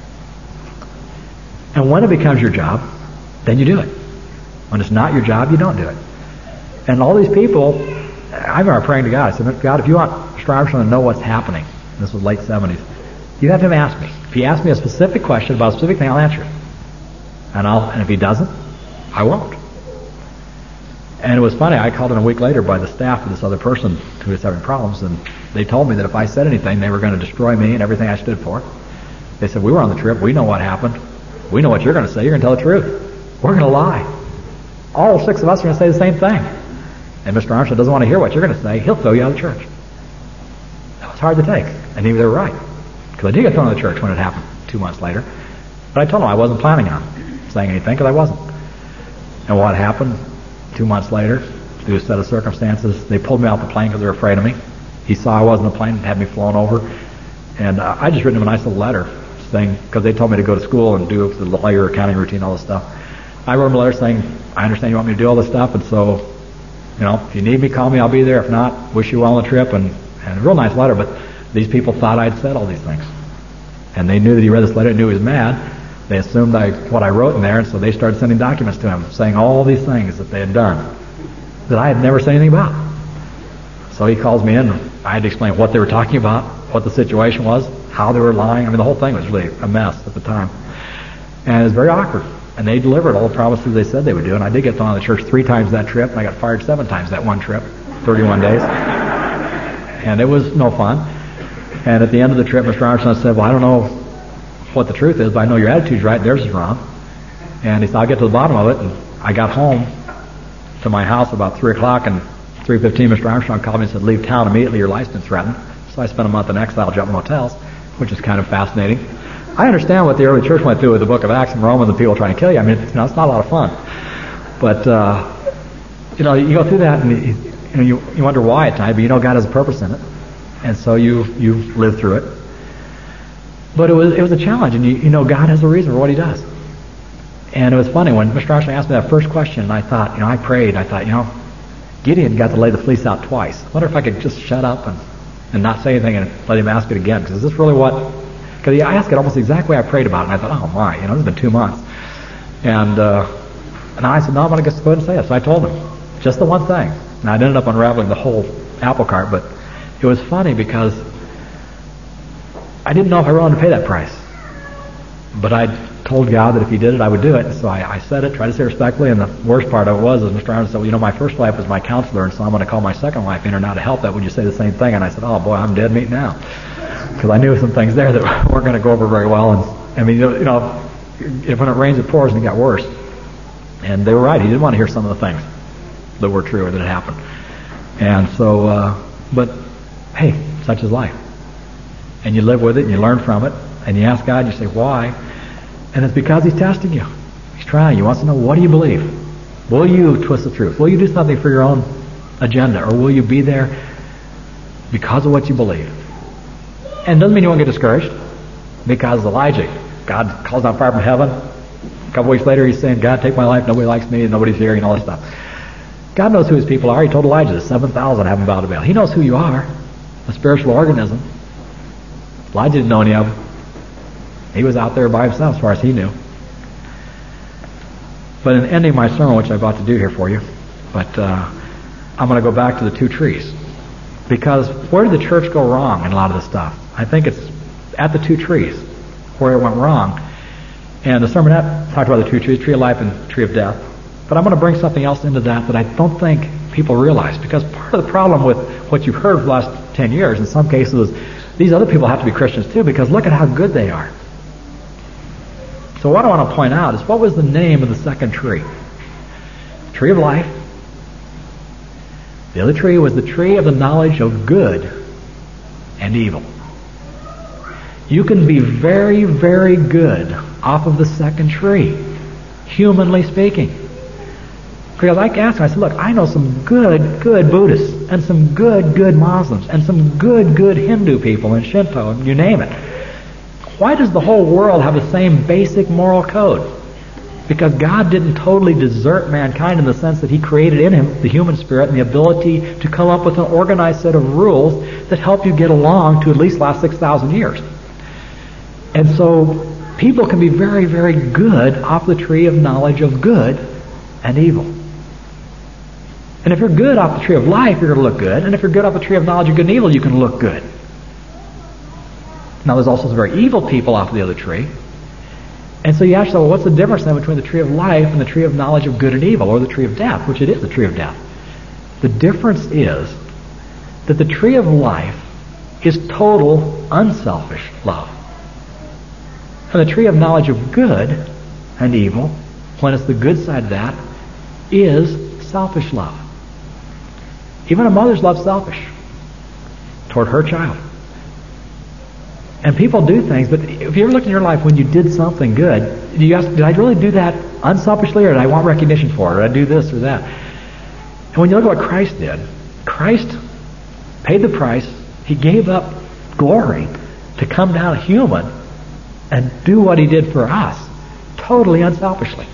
And when it becomes your job, then you do it. When it's not your job, you don't do it. And all these people, I remember praying to God. I said, God, if you want Mister Armstrong to know what's happening, this was late seventies, you have him ask me. If he asks me a specific question about a specific thing, I'll answer it. And I'll, and if he doesn't, I won't. And it was funny, I called in a week later by the staff of this other person who was having problems, and they told me that if I said anything, they were going to destroy me and everything I stood for. They said, we were on the trip, we know what happened. We know what you're going to say, you're going to tell the truth. We're going to lie. All six of us are going to say the same thing. And Mister Armstrong doesn't want to hear what you're going to say, he'll throw you out of the church. That was hard to take. And they were right. Because I did get thrown out of the church when it happened two months later. But I told him I wasn't planning on saying anything because I wasn't. And what happened? Two months later, through a set of circumstances, they pulled me off the plane because they were afraid of me. He saw I wasn't on the plane and had me flown over. And uh, I just written him a nice little letter saying, because they told me to go to school and do the lawyer accounting routine, all this stuff. I wrote him a letter saying, I understand you want me to do all this stuff, and so, you know, if you need me, call me, I'll be there. If not, wish you well on the trip. And, and a real nice letter, but these people thought I'd said all these things. And they knew that he read this letter and knew he was mad. They assumed I, what I wrote in there, and so they started sending documents to him saying all these things that they had done that I had never said anything about. So he calls me in, and I had to explain what they were talking about, what the situation was, how they were lying. I mean, the whole thing was really a mess at the time. And it was very awkward. And they delivered all the promises they said they would do, and I did get thrown out of the church three times that trip, and I got fired seven times that one trip, thirty-one days. And it was no fun. And at the end of the trip, Mister Armstrong said, well, I don't know what the truth is, but I know your attitude's right, theirs is wrong. And he said, I'll get to the bottom of it. And I got home to my house about three o'clock, and three fifteen, Mister Armstrong called me and said, leave town immediately, your life's been threatened. So I spent a month in exile, jumping motels, which is kind of fascinating. I understand what the early church went through with the book of Acts and Romans and people trying to kill you. I mean, you know, it's not a lot of fun. But, uh, you know, you go through that and you, you know, you, you wonder why at times, but you know God has a purpose in it. And so you, you live through it. But it was, it was a challenge, and you, you know God has a reason for what he does. And it was funny when Mister Armstrong asked me that first question, and I thought, you know, I prayed, I thought, you know, Gideon got to lay the fleece out twice. I wonder if I could just shut up and, and not say anything and let him ask it again. Because is this really what... Because he asked it almost the exact way I prayed about it. And I thought, oh my, you know, it's been two months. And uh, and I said, no, I'm going to just go ahead and say it. So I told him, just the one thing. And I ended up unraveling the whole apple cart. But it was funny because I didn't know if I wanted to pay that price. But I told God that if he did it, I would do it. And so I, I said it, tried to say it respectfully, and the worst part of it was, is Mister Arnold said, well, you know, my first wife was my counselor, and so I'm going to call my second wife in or now to help that. Would you say the same thing? And I said, oh boy, I'm dead meat now. Because I knew some things there that weren't going to go over very well. And I mean, you know, if when it rains, it pours, and it got worse. And they were right. He didn't want to hear some of the things that were true or that had happened. And so, uh, but hey, such is life. And you live with it, and you learn from it, and you ask God, and you say, why? And it's because he's testing you. He's trying. He wants to know, what do you believe? Will you twist the truth? Will you do something for your own agenda? Or will you be there because of what you believe? And it doesn't mean you won't get discouraged. Because Elijah, God calls down fire from heaven. A couple weeks later, he's saying, God, take my life. Nobody likes me. Nobody's here, and all this stuff. God knows who his people are. He told Elijah, the seven thousand haven't bowed to Baal. He knows who you are, a spiritual organism. Elijah didn't know any of them. He was out there by himself as far as he knew. But in ending my sermon, which I'm about to do here for you, but uh, I'm going to go back to the two trees. Because where did the church go wrong in a lot of this stuff? I think it's at the two trees where it went wrong. And the sermonette talked about the two trees, tree of life and tree of death. But I'm going to bring something else into that that I don't think people realize. Because part of the problem with what you've heard for the last ten years, in some cases, is these other people have to be Christians too, because look at how good they are. So what I want to point out is, what was the name of the second tree? Tree of life. The other tree was the tree of the knowledge of good and evil. You can be very, very good off of the second tree, humanly speaking. Because I asked him, I said, look, I know some good, good Buddhists, and some good, good Muslims, and some good, good Hindu people, and Shinto, and you name it. Why does the whole world have the same basic moral code? Because God didn't totally desert mankind in the sense that he created in him the human spirit and the ability to come up with an organized set of rules that help you get along to at least last six thousand years. And so people can be very, very good off the tree of knowledge of good and evil. And if you're good off the tree of life, you're going to look good. And if you're good off the tree of knowledge of good and evil, you can look good. Now, there's also some very evil people off the other tree. And so you ask yourself, well, what's the difference then between the tree of life and the tree of knowledge of good and evil, or the tree of death, which it is the tree of death? The difference is that the tree of life is total unselfish love. And the tree of knowledge of good and evil, when it's the good side of that, is selfish love. Even a mother's love selfish toward her child. And people do things, but if you ever looked in your life when you did something good, do you ask, did I really do that unselfishly, or did I want recognition for it, or did I do this or that? And when you look at what Christ did, Christ paid the price. He gave up glory to come down human and do what he did for us, totally unselfishly.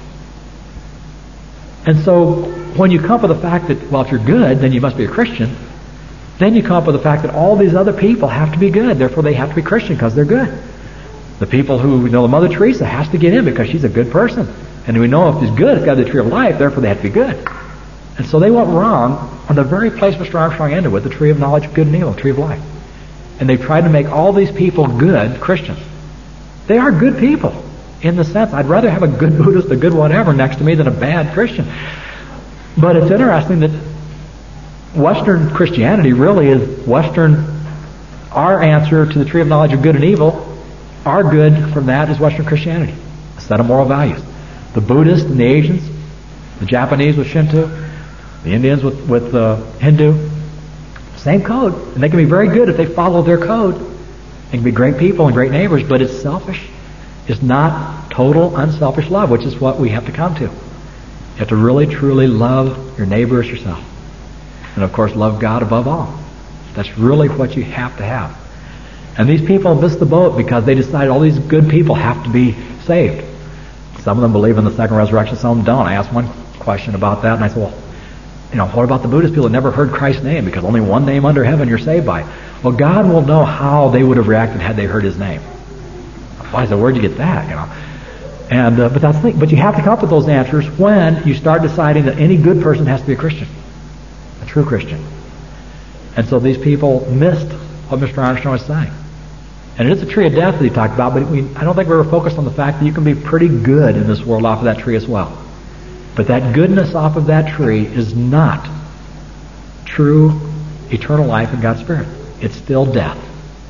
And so when you come up with the fact that, well, if you're good, then you must be a Christian, then you come up with the fact that all these other people have to be good, therefore they have to be Christian because they're good. The people who, you know, the Mother Teresa has to get in because she's a good person. And we know if she's good, it's got the tree of life, therefore they have to be good. And so they went wrong on the very place Mister Armstrong ended with, the tree of knowledge of good and evil, the tree of life. And they tried to make all these people good Christians. They are good people in the sense, I'd rather have a good Buddhist, a good whatever next to me than a bad Christian. But it's interesting that Western Christianity really is Western our answer to the tree of knowledge of good and evil, our good from that is Western Christianity, a set of moral values. The Buddhists and the Asians, the Japanese with Shinto, the Indians with, with uh, Hindu, same code. And they can be very good if they follow their code. They can be great people and great neighbors, but it's selfish. It's not total unselfish love, which is what we have to come to. You have to really, truly love your neighbor as yourself. And of course, love God above all. That's really what you have to have. And these people missed the boat because they decided all these good people have to be saved. Some of them believe in the second resurrection, some of them don't. I asked one question about that, and I said, well, you know, what about the Buddhist people that never heard Christ's name? Because only one name under heaven you're saved by. Well, God will know how they would have reacted had they heard His name. Why? I said, where'd you get that? You know, and uh, but that's the thing. But you have to come up with those answers when you start deciding that any good person has to be a Christian, a true Christian. And so these people missed what Mister Armstrong was saying. And it is a tree of death that he talked about, but we, I don't think we were focused on the fact that you can be pretty good in this world off of that tree as well. But that goodness off of that tree is not true eternal life in God's Spirit. It's still death.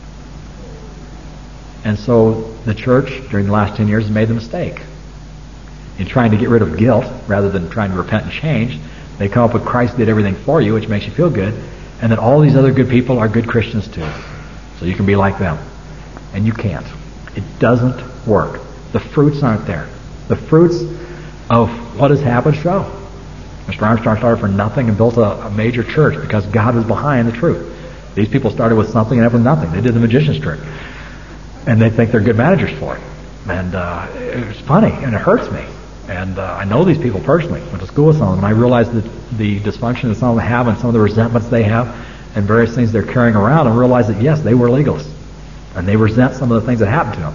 And so the church during the last ten years has made the mistake. In trying to get rid of guilt rather than trying to repent and change, they come up with Christ did everything for you, which makes you feel good, and that all these other good people are good Christians too. So you can be like them. And you can't. It doesn't work. The fruits aren't there. The fruits of what has happened show. Mister Armstrong started for nothing and built a, a major church because God was behind the truth. These people started with something and ended with nothing. They did the magician's trick. And they think they're good managers for it. And uh, it's funny, and it hurts me. And uh, I know these people personally. Went to school with some of them, and I realized that the dysfunction that some of them have and some of the resentments they have and various things they're carrying around, and realized that, yes, they were legalists. And they resent some of the things that happened to them.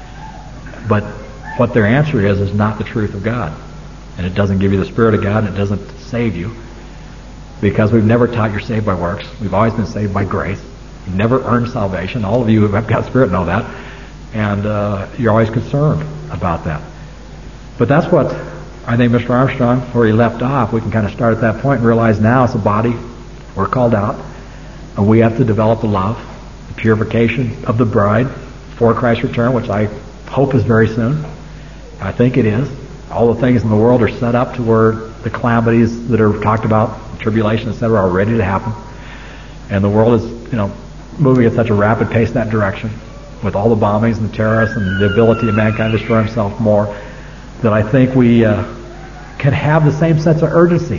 But what their answer is, is not the truth of God. And it doesn't give you the Spirit of God, and it doesn't save you. Because we've never taught you're saved by works. We've always been saved by grace. You've never earned salvation. All of you who have God's Spirit know that. And uh, you're always concerned about that. But that's what I think Mister Armstrong, where he left off, we can kind of start at that point and realize now as a body, we're called out. And we have to develop the love, purification of the bride for Christ's return, which I hope is very soon. I think it is. All the things in the world are set up to where the calamities that are talked about, tribulation, et cetera, are ready to happen. And the world is, you know, moving at such a rapid pace in that direction with all the bombings and the terrorists and the ability of mankind to destroy himself more, that I think we uh, can have the same sense of urgency.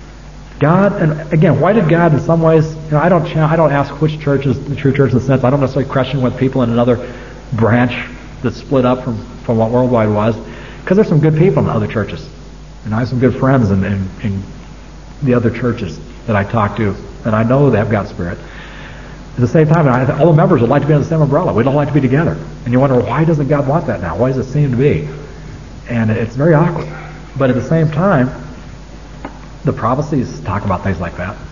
God, and again, why did God in some ways, you know, I don't I don't ask which church is the true church in the sense, I don't necessarily question with people in another branch that's split up from, from what Worldwide was, because there's some good people in other churches. And I have some good friends in, in, in the other churches that I talk to, and I know they have God's Spirit. At the same time, I, all the members would like to be under the same umbrella. We'd all like to be together. And you wonder, why doesn't God want that now? Why does it seem to be? And it's very awkward. But at the same time, the prophecies talk about things like that.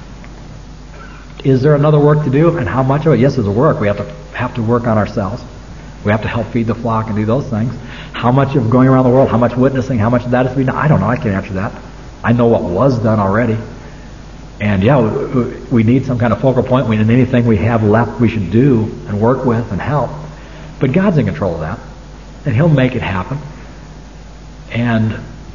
Is there another work to do, and how much of it? Yes, there's a work. We have to have to work on ourselves. We have to help feed the flock and do those things. How much of going around the world, how much witnessing, how much of that is to be done? I don't know. I can't answer that. I know what was done already. And yeah, we, we need some kind of focal point. We need anything we have left we should do and work with and help. But God's in control of that. And He'll make it happen. And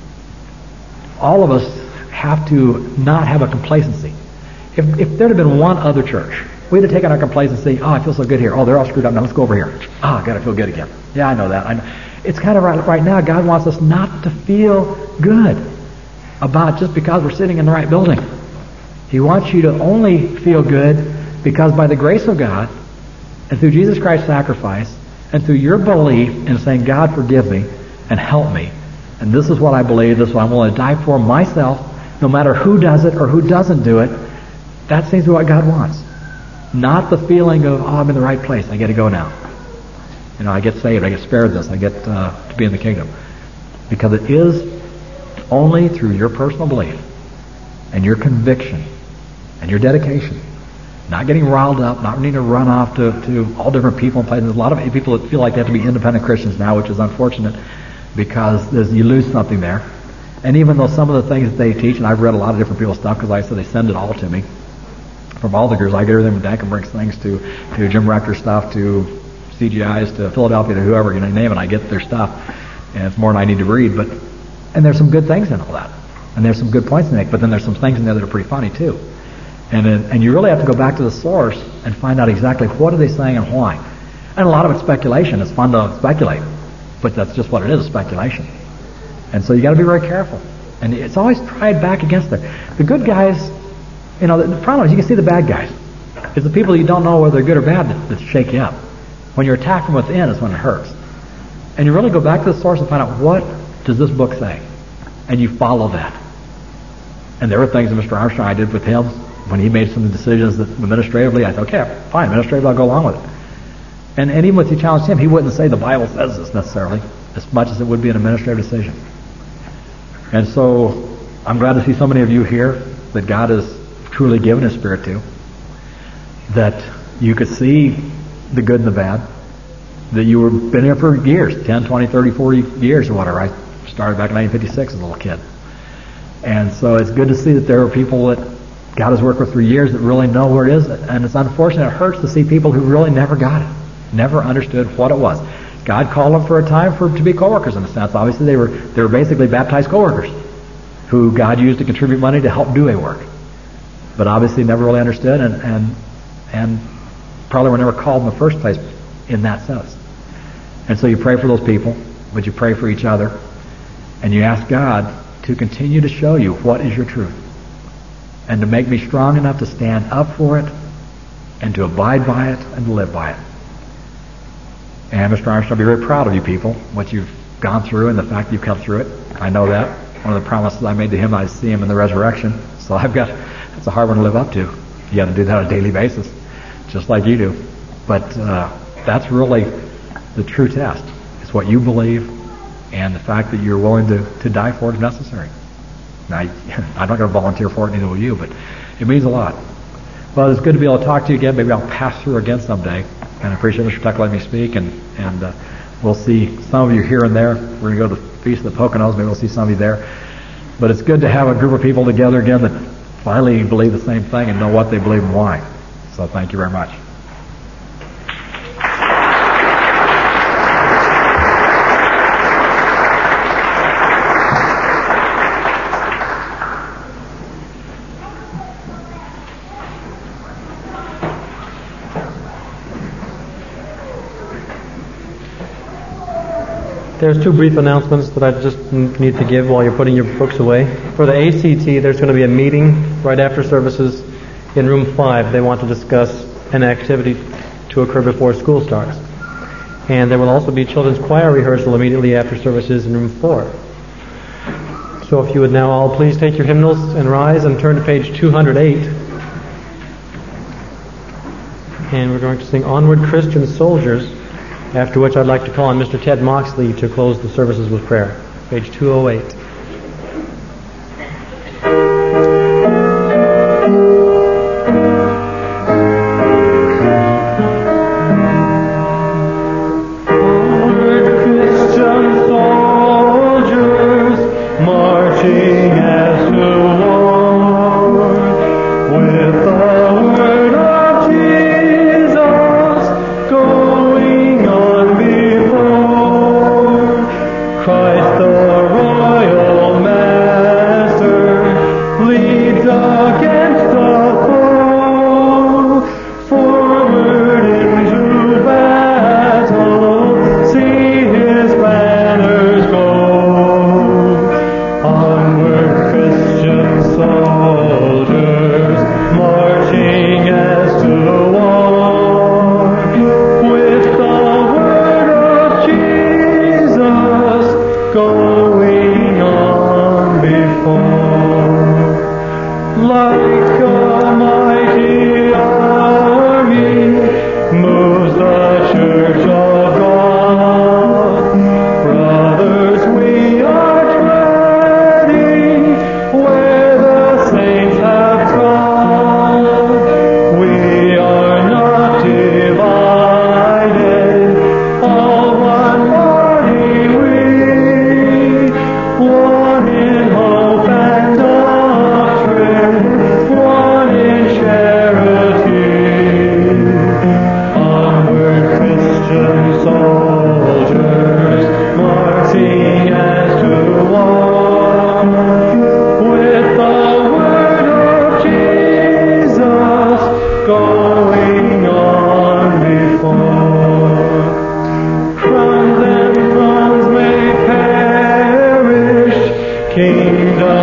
all of us have to not have a complacency. If, if there had been one other church, we'd have taken our complacency, oh, I feel so good here. Oh, they're all screwed up. Now let's go over here. Oh, I got to feel good again. Yeah, I know that. I know. It's kind of right, right now, God wants us not to feel good about just because we're sitting in the right building. He wants you to only feel good because by the grace of God and through Jesus Christ's sacrifice and through your belief in saying, God, forgive me and help me. And this is what I believe. This is what I'm willing to die for myself, no matter who does it or who doesn't do it. That seems to be what God wants. Not the feeling of, oh, I'm in the right place. I get to go now. You know, I get saved. I get spared this. I get uh, to be in the kingdom. Because it is only through your personal belief and your conviction and your dedication, not getting riled up, not needing to run off to, to all different people and places. There's a lot of people that feel like they have to be independent Christians now, which is unfortunate because there's, you lose something there. And even though some of the things that they teach, and I've read a lot of different people's stuff because like I said, they send it all to me from all the groups. I get everything from Danken brings things to, to Jim Rector stuff, to C G Is, to Philadelphia, to whoever, you know, name it, I get their stuff. And it's more than I need to read, but, and there's some good things in all that. And there's some good points to make, but then there's some things in there that are pretty funny too. And then, and you really have to go back to the source and find out exactly what are they saying and why. And a lot of it's speculation. It's fun to speculate, but that's just what it is, speculation. And so you got to be very careful. And it's always tried back against there. The good guys, you know, the, the problem is you can see the bad guys. It's the people you don't know whether they're good or bad that, that shake you up. When you're attacked from within is when it hurts. And you really go back to the source and find out, what does this book say? And you follow that. And there were things that Mister Armstrong I did with him when he made some decisions that administratively, I thought, okay, fine, administratively I'll go along with it. And, and even if you challenged him, he wouldn't say the Bible says this necessarily, as much as it would be an administrative decision. And so I'm glad to see so many of you here that God has truly given His Spirit to, that you could see the good and the bad, that you were been here for years, ten, twenty, thirty, forty years or whatever. I started back in nineteen fifty-six as a little kid. And so it's good to see that there are people that God has worked with for years that really know where it is. And it's unfortunate, it hurts to see people who really never got it, never understood what it was. God called them for a time for to be co-workers in a sense. Obviously they were they were basically baptized co-workers who God used to contribute money to help do a work. But obviously never really understood and and, and probably were never called in the first place in that sense. And so you pray for those people, but you pray for each other, and you ask God to continue to show you what is your truth, and to make me strong enough to stand up for it, and to abide by it, and to live by it. And Mister Armstrong, I'll be very proud of you people, what you've gone through and the fact that you've come through it. I know that. One of the promises I made to him, I'd see him in the resurrection. So I've got, it's a hard one to live up to. You got to do that on a daily basis, just like you do. But uh, that's really the true test. It's what you believe and the fact that you're willing to, to die for it if necessary. Now, I, I'm not going to volunteer for it, neither will you, but it means a lot. Well, it's good to be able to talk to you again. Maybe I'll pass through again someday. And I appreciate Mister Tuck letting me speak, and, and uh, we'll see some of you here and there. We're going to go to the Feast of the Poconos. Maybe we'll see some of you there. But it's good to have a group of people together again that finally believe the same thing and know what they believe and why. So thank you very much. There's two brief announcements that I just need to give while you're putting your books away. For the A C T, there's going to be a meeting right after services in room five. They want to discuss an activity to occur before school starts. And there will also be children's choir rehearsal immediately after services in room four. So if you would now all please take your hymnals and rise and turn to page two hundred eight. And we're going to sing Onward Christian Soldiers, after which I'd like to call on Mister Ted Moxley to close the services with prayer. Page two oh eight. Brothers, we are treading where the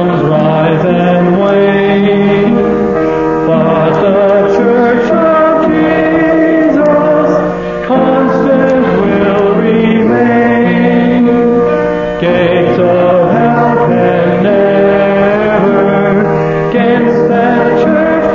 storms rise and wane, but the church of Jesus constant will remain. Gates of hell can never against that church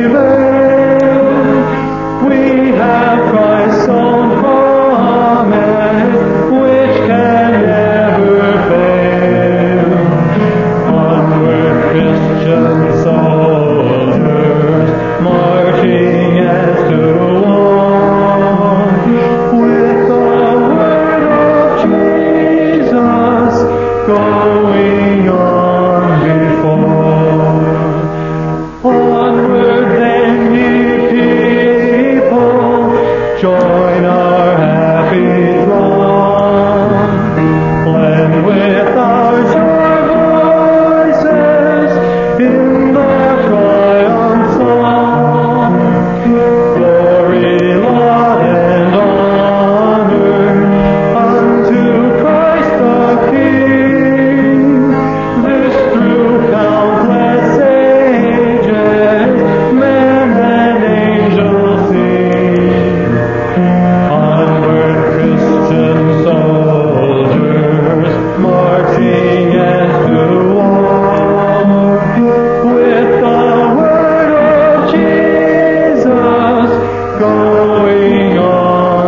prevail. We have Christ's own promise, which can never fail. Onward, Christian soldiers, marching as to one, with the word of Jesus going on before. Onward then, ye people, join our happy throng. Blend with our joy voices in the triumph song. Glory, laud, and honor unto Christ the King. This through countless ages, men and angels sing. Onward, Christian soldiers, marching as to war, with the word of Jesus going on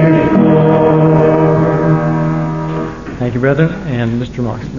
before. Thank you, brethren, and Mister Moxley.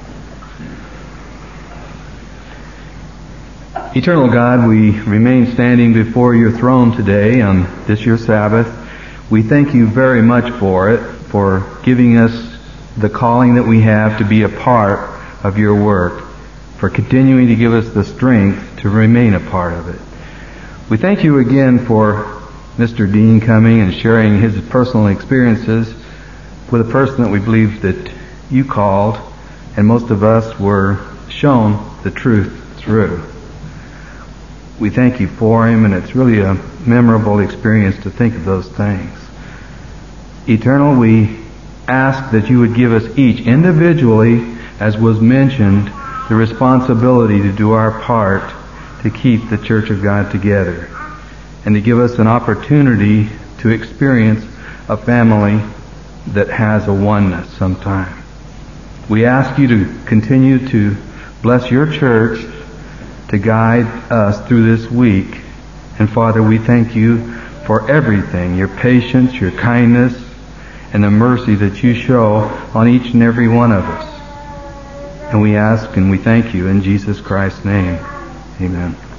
Eternal God, we remain standing before your throne today on this your Sabbath. We thank you very much for it, for giving us the calling that we have to be a part of your work, for continuing to give us the strength to remain a part of it. We thank you again for Mister Dean coming and sharing his personal experiences with a person that we believe that you called, and most of us were shown the truth through. We thank you for him, and it's really a memorable experience to think of those things. Eternal, we ask that you would give us each individually, as was mentioned, the responsibility to do our part to keep the Church of God together, and to give us an opportunity to experience a family that has a oneness sometime. We ask you to continue to bless your church, to guide us through this week. And Father, we thank you for everything, your patience, your kindness, and the mercy that you show on each and every one of us. And we ask and we thank you in Jesus Christ's name. Amen.